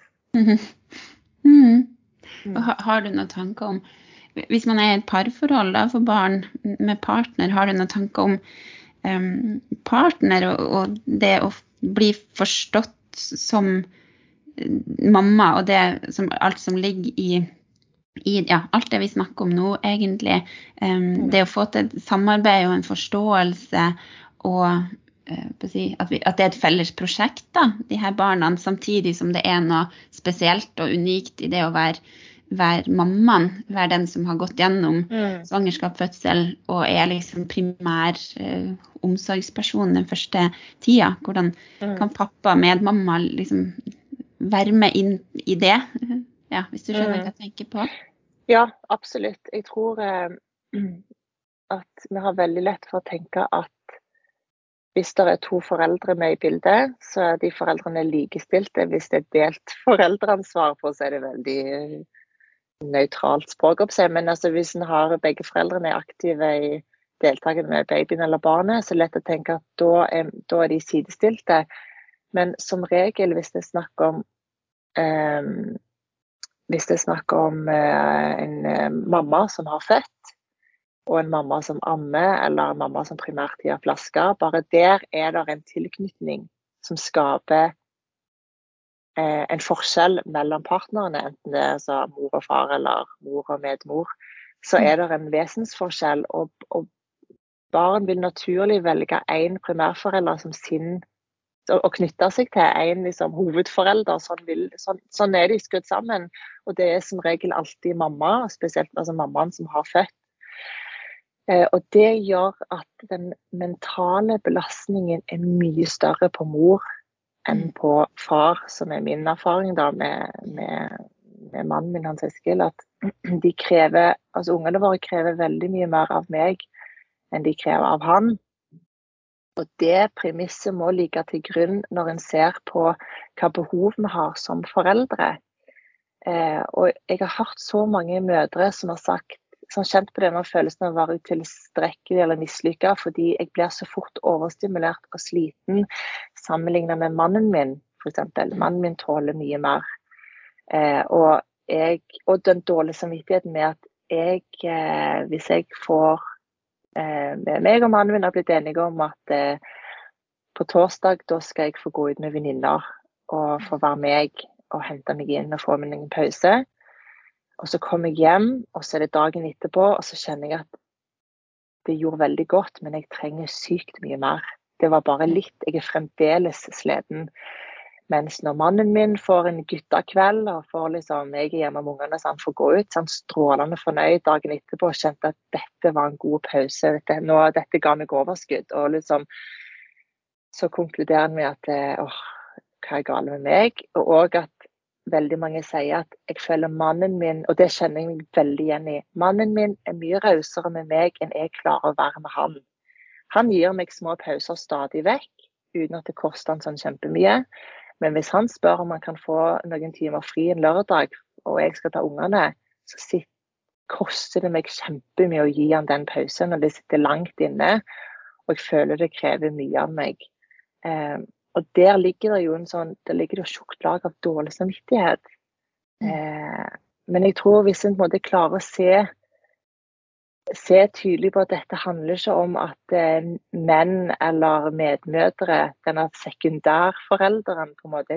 Har du noen tanker om, hvis man er i et parforhold da, for barn med partner, har du noen tanker om partner og det å bli forstått som mamma, og det som, alt som ligger i alt det vi snakker om nå egentlig, det å få til et samarbeid og en forståelse og at det er et felles prosjekt da, de her barna, samtidig som det er noe spesielt og unikt i det å være mammaen, være den som har gått gjennom svangerskap, fødsel og er liksom primær omsorgsperson den første tida. Hvordan kan pappa med mamma liksom være med inn i det? Ja, hvis du skjønner hva jeg tenker på. Ja, absolutt. Jeg tror at vi har veldig lett for å tenke at hvis det er to foreldre med i bildet, så er de foreldrene likestilte. Hvis det er delt foreldreansvar på, så er det veldig nøytralt språk opp seg. Men altså, hvis en har begge foreldrene aktive i deltakende med babyen eller barnet, så er det lett å tenke at da er de sidestilte. Men som regel, hvis det er snakk om en mamma som har født, og en mamma som ammer, eller en mamma som primært gir flasker, bare der er det en tilknytning som skaper en forskjell mellom partnerne, enten det er altså mor og far eller mor og medmor, så er det en vesensforskjell, og barn vil naturlig velge en primærforelder som sin, og knytte seg til en liksom, hovedforelder, sånn er de skrudd sammen, og det er som regel alltid mamma, spesielt altså mammaen som har født. Og det gjør at den mentale belastningen er mye større på mor enn på far, som er min erfaring da med med mannen min, Hans Eskil, at de krever, altså ungene våre krever veldig mye mer av meg enn de krever av han. Og det premisset må ligge til grunn når en ser på hva behov vi har som foreldre. Og jeg har hørt så mange mødre som har sagt, som har kjent på denne følelsen av å være utilstrekkelig eller mislykket, fordi jeg blir så fort overstimulert og sliten sammenlignet med mannen min, for eksempel. Mannen min tåler mye mer. Og den dårlige samvittigheten med at hvis jeg får meg og mannen min har blitt enige om at på torsdag da skal jeg få gå ut med venninner og få være meg og hente meg inn og få meg en pause. Og så kommer jeg hjem, og så er det dagen etterpå, og så kjenner jeg at det gjorde veldig godt, men jeg trenger sykt mye mer. Det var bare litt, jeg er fremdeles sleden. Mens når mannen min får en guttakveld, og får liksom, jeg er hjemme med ungene, så han får gå ut, så han strålende fornøyd dagen etterpå, og kjente at dette var en god pause, dette ga meg overskudd, og liksom, så konkluderer han med at, hva er galt med meg? Og også at veldig mange sier at jeg føler mannen min, og det kjenner jeg meg veldig igjen i, mannen min er mye rausere med meg enn jeg klarer å være med han. Han gir meg små pauser stadig vekk, uten at det koster han sånn kjempemye. Men hvis han spør om han kan få noen timer fri en lørdag, og jeg skal ta ungene, så koster det meg kjempemye å gi han den pausen, og det sitter langt inne, og jeg føler det krever mye av meg. Og der ligger det jo der ligger det jo tjukt lag av dårlig samvittighet. Men jeg tror hvis en på en måte klarer å se tydelig på at dette handler ikke om at menn eller medmødre, denne sekundærforelderen på en måte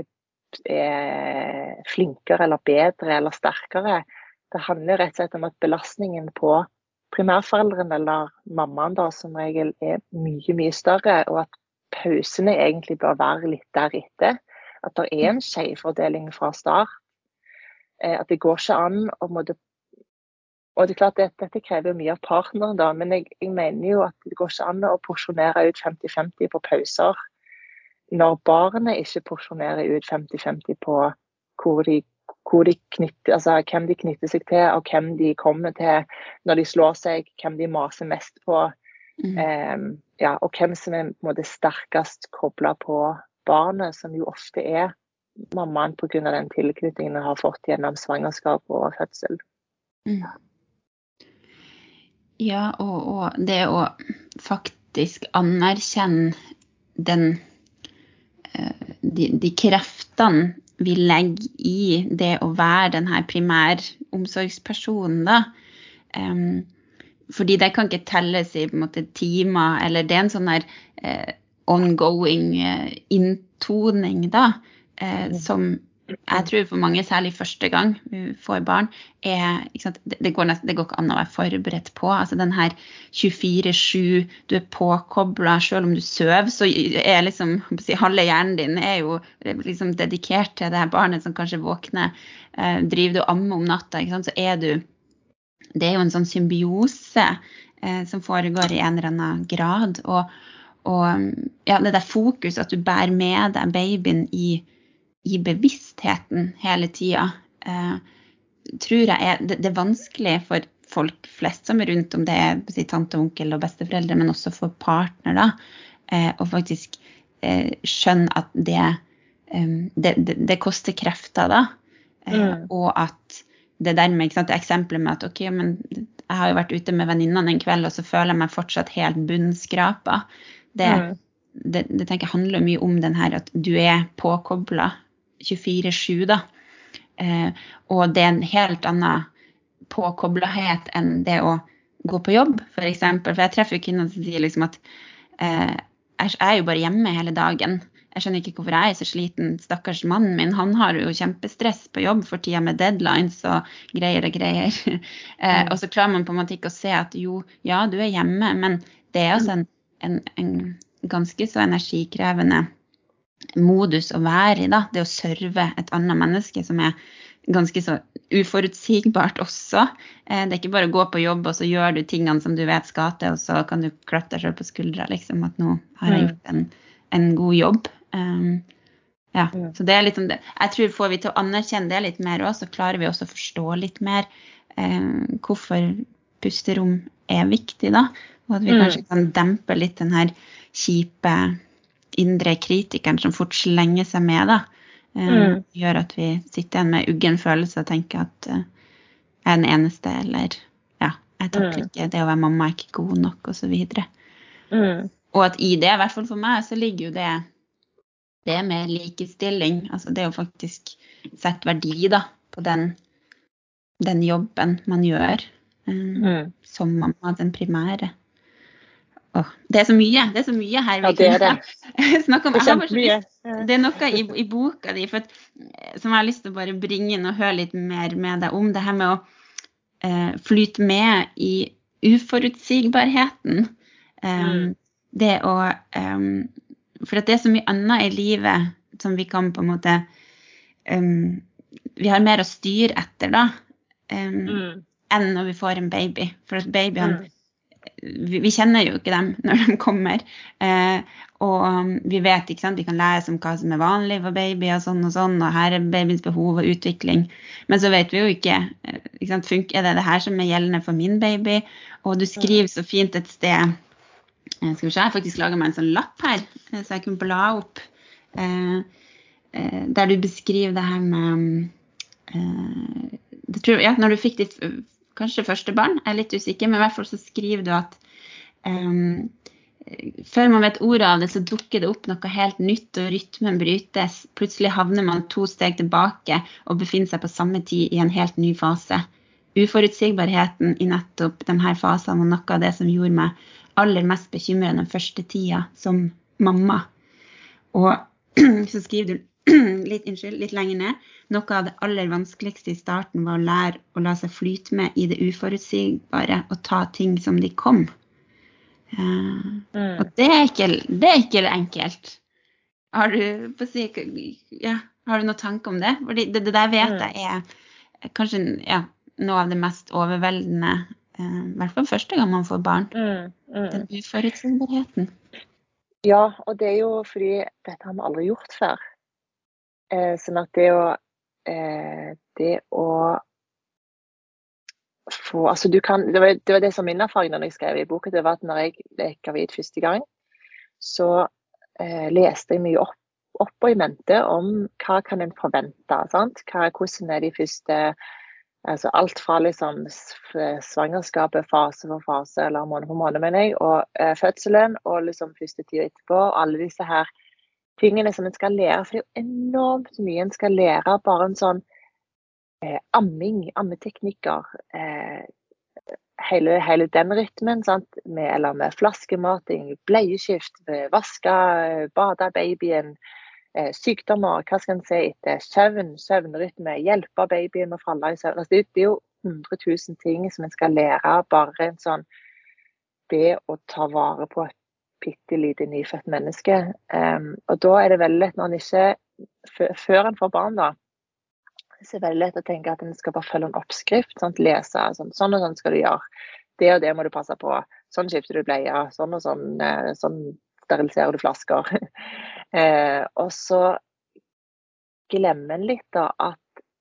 er flinkere eller bedre eller sterkere. Det handler rett og slett om at belastningen på primærforeldren eller mammaen da, som regel er mye, mye større, og at pausene egentlig bør være litt deretter. At det er en skjevfordeling fra start. At det går ikke an å måtte. Og det er klart at dette krever mye av partneren da, men jeg mener jo at det går ikke an å porsjonere ut 50-50 på pauser. Når barnet ikke porsjonerer ut 50-50 på hvor de knytter, altså hvem de knytter seg til, og hvem de kommer til når de slår seg, hvem de maser mest på. Og hvem som er på en måte sterkest koblet på barnet, som jo ofte er mammaen på grunn av den tilknytningen hun har fått gjennom svangerskap og fødsel. Ja, og det å faktisk anerkjenne de kreftene vi legger i det å være den her primæromsorgspersonen da, fordi det kan ikke telles i på en måte timer, eller det er en sånn her ongoing inntoning da, som jeg tror for mange, særlig første gang vi får barn, ikke sant, det går ikke an å være forberedt på. Altså den her 24/7, du er påkoblet, selv om du søver, så er liksom, halve hjernen din er jo liksom dedikert til det her barnet som kanskje våkner, driver du og ammer om natta, ikke sant, så det er jo en sånn symbiose som foregår i en eller annen grad, og ja, det der fokus at du bærer med deg babyen i bevisstheten hele tiden, tror jeg det er vanskelig for folk flest som er rundt, om det er tante, onkel og besteforeldre, men også for partner da, og faktisk skjønne at det koster krefter da, og at det dermed, ikke sant, det eksempelet med at ok, men jeg har jo vært ute med venninnene en kveld, og så føler jeg meg fortsatt helt bunnskrapa. Det tenker jeg handler mye om den her, at du er påkoblet 24/7 da, og det er en helt annen påkoblethet enn det å gå på jobb, for eksempel. For jeg treffer jo kvinner som sier liksom at jeg er jo bare hjemme hele dagen. Jeg skjønner ikke hvorfor jeg er så sliten. Stakkars mannen min, han har jo kjempestress på jobb for tiden med deadlines og greier. Og så klarer man på en måte ikke å se at jo, ja, du er hjemme, men det er også en ganske så energikrevende modus å være i da, det å serve et annet menneske som er ganske så uforutsigbart også. Det er ikke bare å gå på jobb, og så gjør du tingene som du vet skal til, og så kan du klappe deg selv på skuldra, liksom, at nå har jeg gjort en god jobb. Ja, så det litt sånn det. Jeg tror får vi til å anerkjenne det litt mer også, så klarer vi også å forstå litt mer hvorfor pusterom viktig da, og at vi kanskje kan dempe litt den her kjipe indre kritikeren som fort slenger seg med da, gjør at vi sitter igjen med uggen følelse og tenker at jeg den eneste, eller ja, jeg takler ikke det å være mamma ikke god nok, og så videre. Og at i det, i hvert fall for meg, så ligger jo det med likestilling, altså det å faktisk sette verdi da, på den jobben man gjør som mamma, den primære. Det så mye her vi kan snakke om. Det noe i boka di, som jeg har lyst til å bare bringe inn og høre litt mer med deg om, det her med å flyte med i uforutsigbarheten. Det å for at det så mye annet i livet som vi kan på en måte vi har mer å styre etter da enn når vi får en baby, for at babyene vi kjenner jo ikke dem når de kommer og vi vet, ikke sant, vi kan lese om hva som vanlig for baby og sånn, og her babyens behov og utvikling, men så vet vi jo ikke sant, det her som gjeldende for min baby, og du skriver så fint et sted. Skal vi se, jeg har faktisk laget meg en sånn lapp her, så jeg kunne bla opp, der du beskriver det her med, det tror jeg, når du fikk ditt kanskje første barn, jeg litt usikker, men i hvert fall så skriver du at før man vet ordet av det, så dukker det opp noe helt nytt, og rytmen brytes. Plutselig havner man 2 steg tilbake, og befinner seg på samme tid i en helt ny fase. Uforutsigbarheten i nettopp de her fasene var noe av det som gjorde meg aller mest bekymret den første tida som mamma. Og så skriver du litt lenger ned, noe av det aller vanskeligste i starten var å lære å la seg flyte med i det uforutsigbare og ta ting som de kom. Og det ikke enkelt. Har du noen tanke om det? Fordi det der vet jeg kanskje noe av det mest overveldende, i hvert fall første gang man får barn, den uforutsigbarheten. Ja, og det jo fordi dette har vi aldri gjort før. Sånn at det å få, altså du kan, det var det som min erfaring når jeg skrev i boken, det var at når jeg ble gravid første gang, så leste jeg mye opp og i mente om hva kan en forvente, sant? Hvordan de første, altså alt fra liksom svangerskapet, fase for fase, eller måned for måned, mener jeg, og fødselen, og liksom første tid etterpå, og alle disse her tingene som en skal lære, for det jo enormt mye en skal lære, bare en sånn ammeteknikker, hele den rytmen, sant? Med flaskemating, bleieskift, vaske, bade babyen, sykdommer, hva skal en si etter, søvnrytme, hjelpe babyen med å falle i søvn. Altså, det jo 100 000 ting som en skal lære, bare en sånn, det å ta vare på et pittelite nyfødt menneske. Og da det veldig lett når en ikke, før en får barn da, så det veldig lett å tenke at en skal bare følge en oppskrift, sant? Lese, sånn og sånn skal du gjøre. Det og det må du passe på. Sånn skifter du bleier, sånn og sånn, sånn steriliserer du flasker. Og så glemmer en litt da at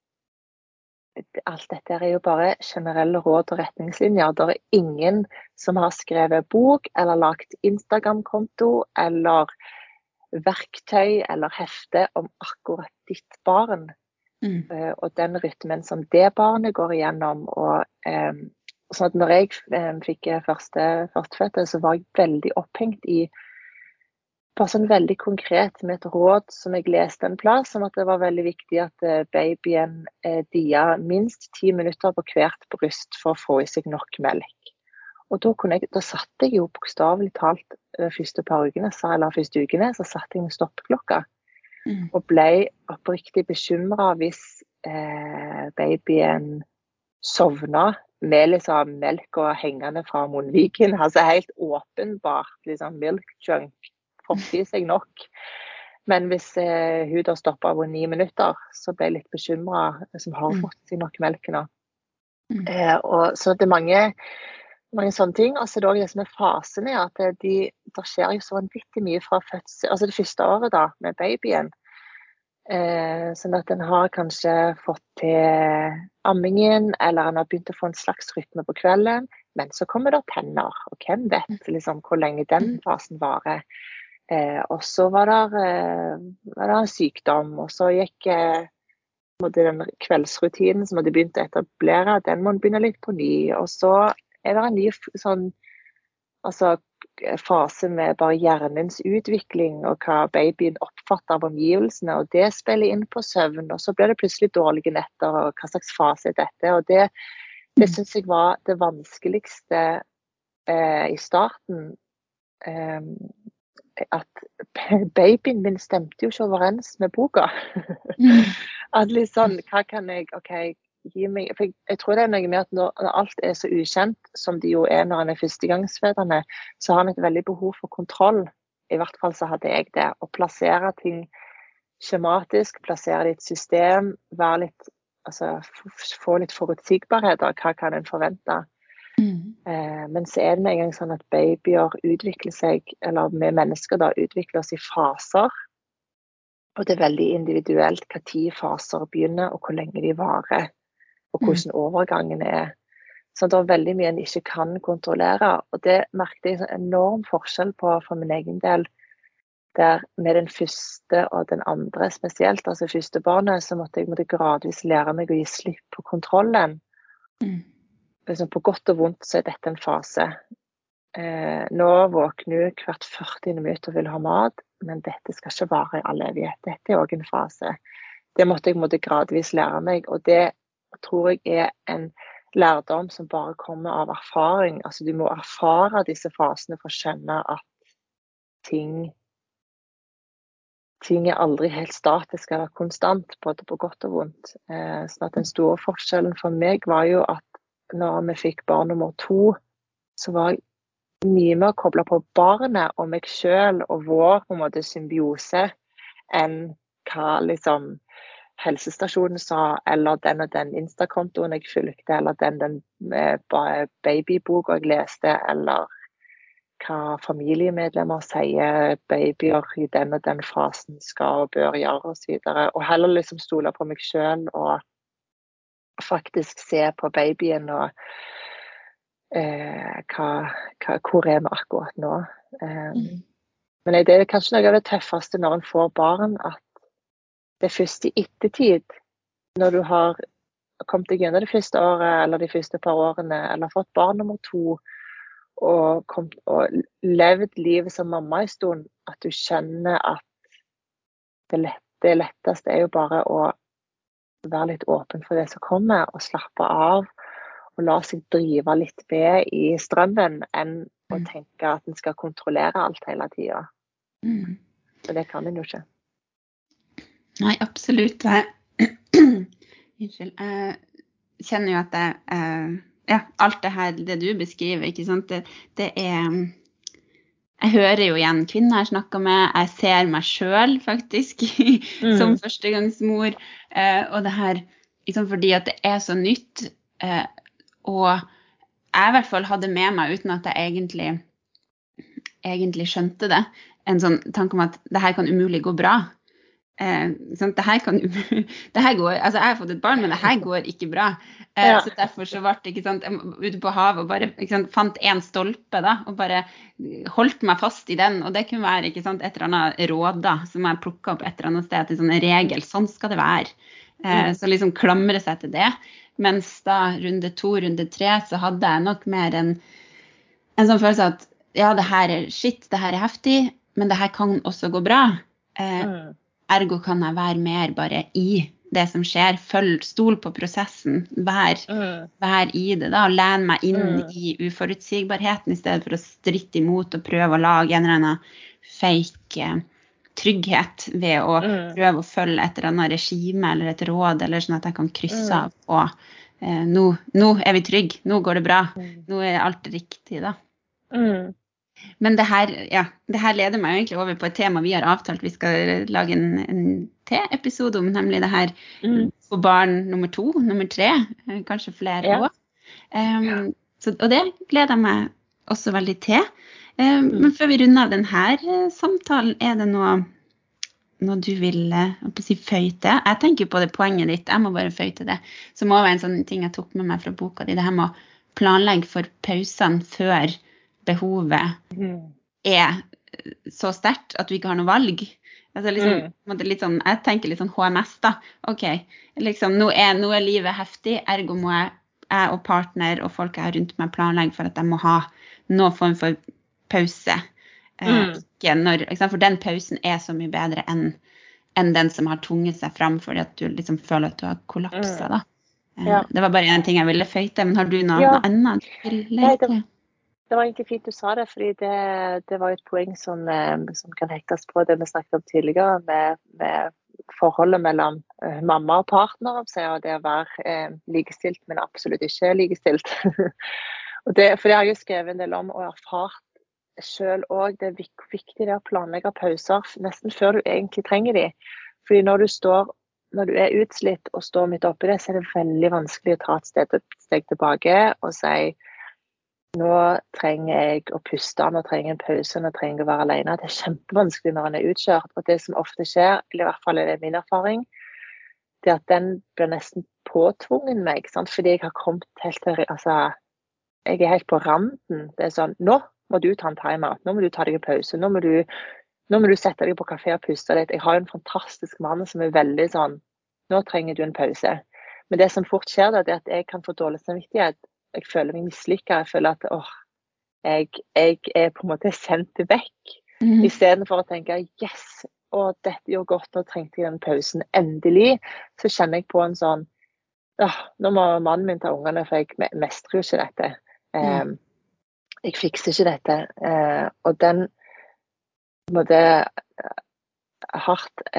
alt dette jo bare generelle råd og retningslinjer. Det ingen som har skrevet bok, eller lagt Instagram-konto, eller verktøy, eller hefte om akkurat ditt barn. Og den rytmen som det barnet går igjennom. Og sånn at når jeg fikk førstefødte, så var jeg veldig opphengt i bare sånn veldig konkret med et råd som jeg leste en plass, om at det var veldig viktig at babyen dia minst 10 minutter på hvert bryst for å få i seg nok melk. Og da satt jeg jo bokstavelig talt første par ukene, eller første ukene, så satt jeg med stoppklokka. Og ble oppriktig bekymret hvis babyen sovna med liksom melka hengende fra munnviken, altså helt åpenbart liksom milk junk, fått i seg nok. Men hvis hun da stoppet på 9 minutter, så ble jeg litt bekymret som har fått i nok melk nå. Og så det mange sånne ting, og så det også det som fasen at det skjer jo så vanvittig mye fra fødsel, altså det første året da, med babyen, Sånn at en har kanskje fått til ammingen, eller en har begynt å få en slags rytme på kvelden, men så kommer det tenner, og hvem vet liksom, hvor lenge den fasen varer. Og så var det en sykdom, og så gikk den kveldsrutinen som hadde begynt å etablere, den må begynne litt på ny, og så det en ny sånn, altså fase med bare hjernens utvikling og hva babyen oppfatter av omgivelsene, og det spiller inn på søvn, og så ble det plutselig dårlige netter, og hva slags fase dette, og det synes jeg var det vanskeligste i starten, at babyen min stemte jo ikke overens med boka. At liksom, hva kan jeg, gi meg, for jeg tror det noe med at når alt så ukjent, som det jo når en førstegangsfødende, så har han et veldig behov for kontroll. I hvert fall så hadde jeg det. Å plassere ting skjematisk, plassere det i et system, være litt, altså få litt forutsigbarhet av hva kan en forvente. Men så det en gang sånn at babyer utvikler seg, eller vi mennesker da utvikler oss i faser. Og det veldig individuelt hva 10 faser begynner, og hvor lenge de varer. Og hvordan overgangen Så det veldig mye en ikke kan kontrollere, og det merket jeg en enorm forskjell på for min egen del, der med den første og den andre spesielt, altså første barnet, så måtte jeg gradvis lære meg å gi slipp på kontrollen. Liksom på godt og vondt så dette en fase. Nå våkner jeg hvert 40 minutter og vil ha mat, men dette skal ikke vare i all evighet. Dette også en fase. Det måtte jeg gradvis lære meg, og det tror jeg en lærdom som bare kommer av erfaring. Altså du må erfare disse fasene for å skjønne at ting aldri helt statisk eller konstant, både på godt og vondt. Sånn at den store forskjellen for meg var jo at når vi fikk barn nummer 2, så var jeg mye mer koblet på barnet og meg selv og vår på en måte symbiose enn hva liksom helsestasjonen sa, eller den og den Insta-kontoen jeg fulgte, eller den babyboka jeg leste, eller hva familiemedlemmer sier babyer i den og den fasen skal og bør gjøre, og så videre. Og heller liksom stole på meg selv og faktisk se på babyen og hvor vi akkurat nå. Men det kanskje noe av det tøffeste når en får barn, at det først i ettertid, når du har kommet deg gjennom det første året, eller de første par årene, eller fått barn nummer 2, og levd livet som mamma en stund, at du skjønner at det letteste jo bare å være litt åpen for det som kommer, og slappe av, og la seg drive litt med i strømmen, enn å tenke at en skal kontrollere alt hele tiden. Så det kan en jo ikke. Nei, absolutt. Unnskyld. Jeg kjenner jo at alt det her, det du beskriver, ikke sant? Det jeg hører jo igjen kvinner jeg snakker med, jeg ser meg selv faktisk som førstegangsmor, og det her, liksom fordi at det så nytt, og jeg i hvert fall hadde med meg, uten at jeg egentlig skjønte det, en sånn tanke om at det her kan umulig gå bra. Det her går, altså jeg har fått et barn, men det her går ikke bra, så derfor så ble det, ikke sant, jeg ute på havet og bare, ikke sant, fant en stolpe da, og bare holdt meg fast i den, og det kunne være, ikke sant, et eller annet råd da, som jeg plukket opp et eller annet sted til sånn regel, sånn skal det være, så liksom klamre seg til det, mens da runde 2, runde 3, så hadde jeg nok mer en sånn følelse at ja, det her shit, det her heftig, men det her kan også gå bra, ergo kan jeg være mer bare i det som skjer, stol på prosessen, vær i det da, og lene meg inn i uforutsigbarheten i stedet for å stritte imot og prøve å lage en eller annen fake trygghet ved å prøve å følge et eller annet regime eller et råd, eller sånn at jeg kan krysse av og nå vi trygg, nå går det bra, nå alt riktig da. Men det her leder meg egentlig over på et tema vi har avtalt vi skal lage en episode om, nemlig det her for barn nummer 2, nummer 3, kanskje flere også. Og det gleder jeg meg også veldig til. Men før vi runder av denne samtalen, det når du vil føyte, jeg tenker på det poenget ditt, jeg må bare føyte det, så må det være en sånn ting jeg tok med meg fra boka di, det her med å planlegge for pausene før behovet er så sterkt at du ikke har noe valg. Altså liksom, litt sånn, jeg tenker litt sånn HMS da, ok, liksom, nå er livet heftig, ergo må jeg og partner og folk jeg har rundt meg planlegge for at jeg må ha noen form for pause. For den pausen er så mye bedre enn den som har tvunget seg fram fordi at du liksom føler at du har kollapset da. Det var bare en ting jeg ville føyte, men har du noe annet du vil legge til? Det var egentlig fint du sa det, fordi det var et poeng som kan hektes på det vi snakket om tidligere med forholdet mellom mamma og partner, og det å være likestilt, men absolutt ikke likestilt. For det har jeg jo skrevet en del om og erfart selv også, det er viktig det å planlegge pauser nesten før du egentlig trenger de. Fordi når du er utslitt og står midt oppi det, så er det veldig vanskelig å ta et steg tilbake og si, nå trenger jeg å puste, nå trenger jeg en pause, nå trenger jeg å være alene. Det er kjempevanskelig når en er utkjørt, og det som ofte skjer, eller i hvert fall er det min erfaring, det at den blir nesten påtvungen meg, sant? Fordi jeg har kommet helt til, jeg er helt på randen. Det er sånn, nå må du ta en timeout, nå må du ta deg en pause, nå må du sette deg på kafé og puste litt. Jeg har jo en fantastisk mann som er veldig sånn, nå trenger du en pause. Men det som fort skjer da, det er at jeg kan få dårlig samvittighet. Jeg føler meg mislykket, jeg føler at jeg er på en måte sendt vekk. I stedet for å tenke, yes, dette gjør godt, nå trengte jeg den pausen. Endelig så kjenner jeg på en sånn, nå må mannen min ta ungene, for jeg mestrer jo ikke dette. Jeg fikser ikke dette, og den måtte hardt,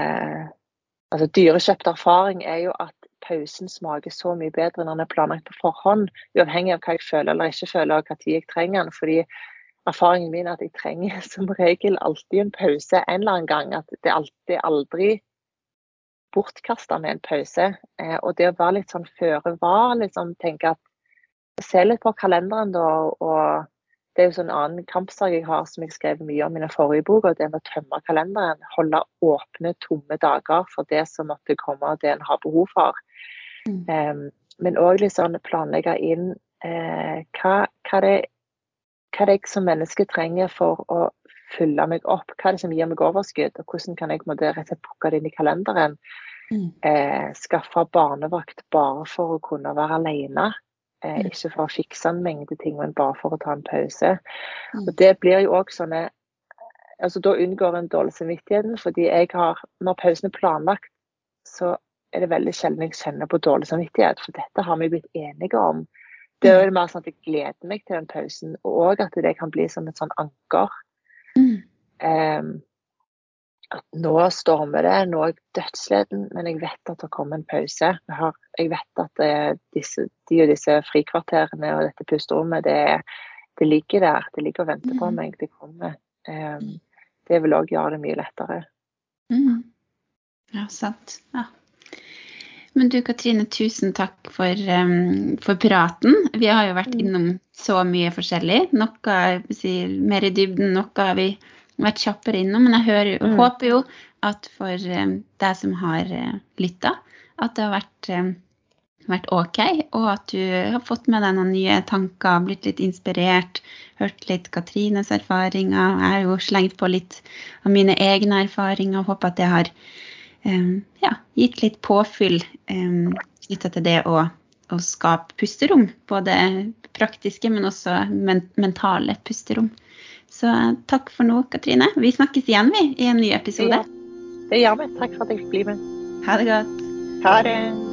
dyrekjøpt erfaring er jo at pausen smaker så mye bedre når den er planlagt på forhånd, uavhengig av hva jeg føler eller ikke føler, og hva tid jeg trenger den, fordi erfaringen min er at jeg trenger som regel alltid en pause en eller annen gang, at det er aldri bortkastet med en pause, og det å være litt sånn føre var, liksom tenke at se litt på kalenderen da, og det er jo sånn en annen kampsak jeg har som jeg skrev mye om i den forrige bok, og det er med å tømme kalenderen, holde åpne, tomme dager for det som måtte komme og det en har behov for. Men også litt sånn planlegge inn hva det jeg som menneske trenger for å fylle meg opp, hva er det som gir meg overskudd, og hvordan kan jeg rett og slett pukke det inn i kalenderen, skaffe barnevakt bare for å kunne være alene, ikke for å fikse en mengde ting, men bare for å ta en pause. Og det blir jo også sånne, da unngår en dårlig samvittigheten, fordi når pausen er planlagt, så er det veldig sjelden jeg kjenner på dårlig samvittighet, for dette har vi blitt enige om. Det er jo mer sånn at jeg gleder meg til den pausen, og også at det kan bli som et sånn anker. At nå stormer det, nå er jeg dødsleden, men jeg vet at det kommer en pause. Jeg vet at disse frikvarterene og dette pusterommet, det ligger der, det ligger og venter på meg, det kommer. Det vil også gjøre det mye lettere. Ja, sant. Ja. Men du, Katrine, tusen takk for praten. Vi har jo vært innom så mye forskjellig. Noe mer i dybden, noe har vi vært kjappere innom, men jeg håper jo at for deg som har lyttet, at det har vært ok, og at du har fått med deg noen nye tanker, blitt litt inspirert, hørt litt Katrines erfaringer. Jeg har jo slengt på litt av mine egne erfaringer, og håper at det har gitt litt påfyll knyttet til det å skape pusterom, både praktiske, men også mentale pusterom. Så takk for nå, Katrine. Vi snakkes igjen i en ny episode. Ja, det gjør vi. Takk for at jeg fikk bli med. Ha det godt. Ha det.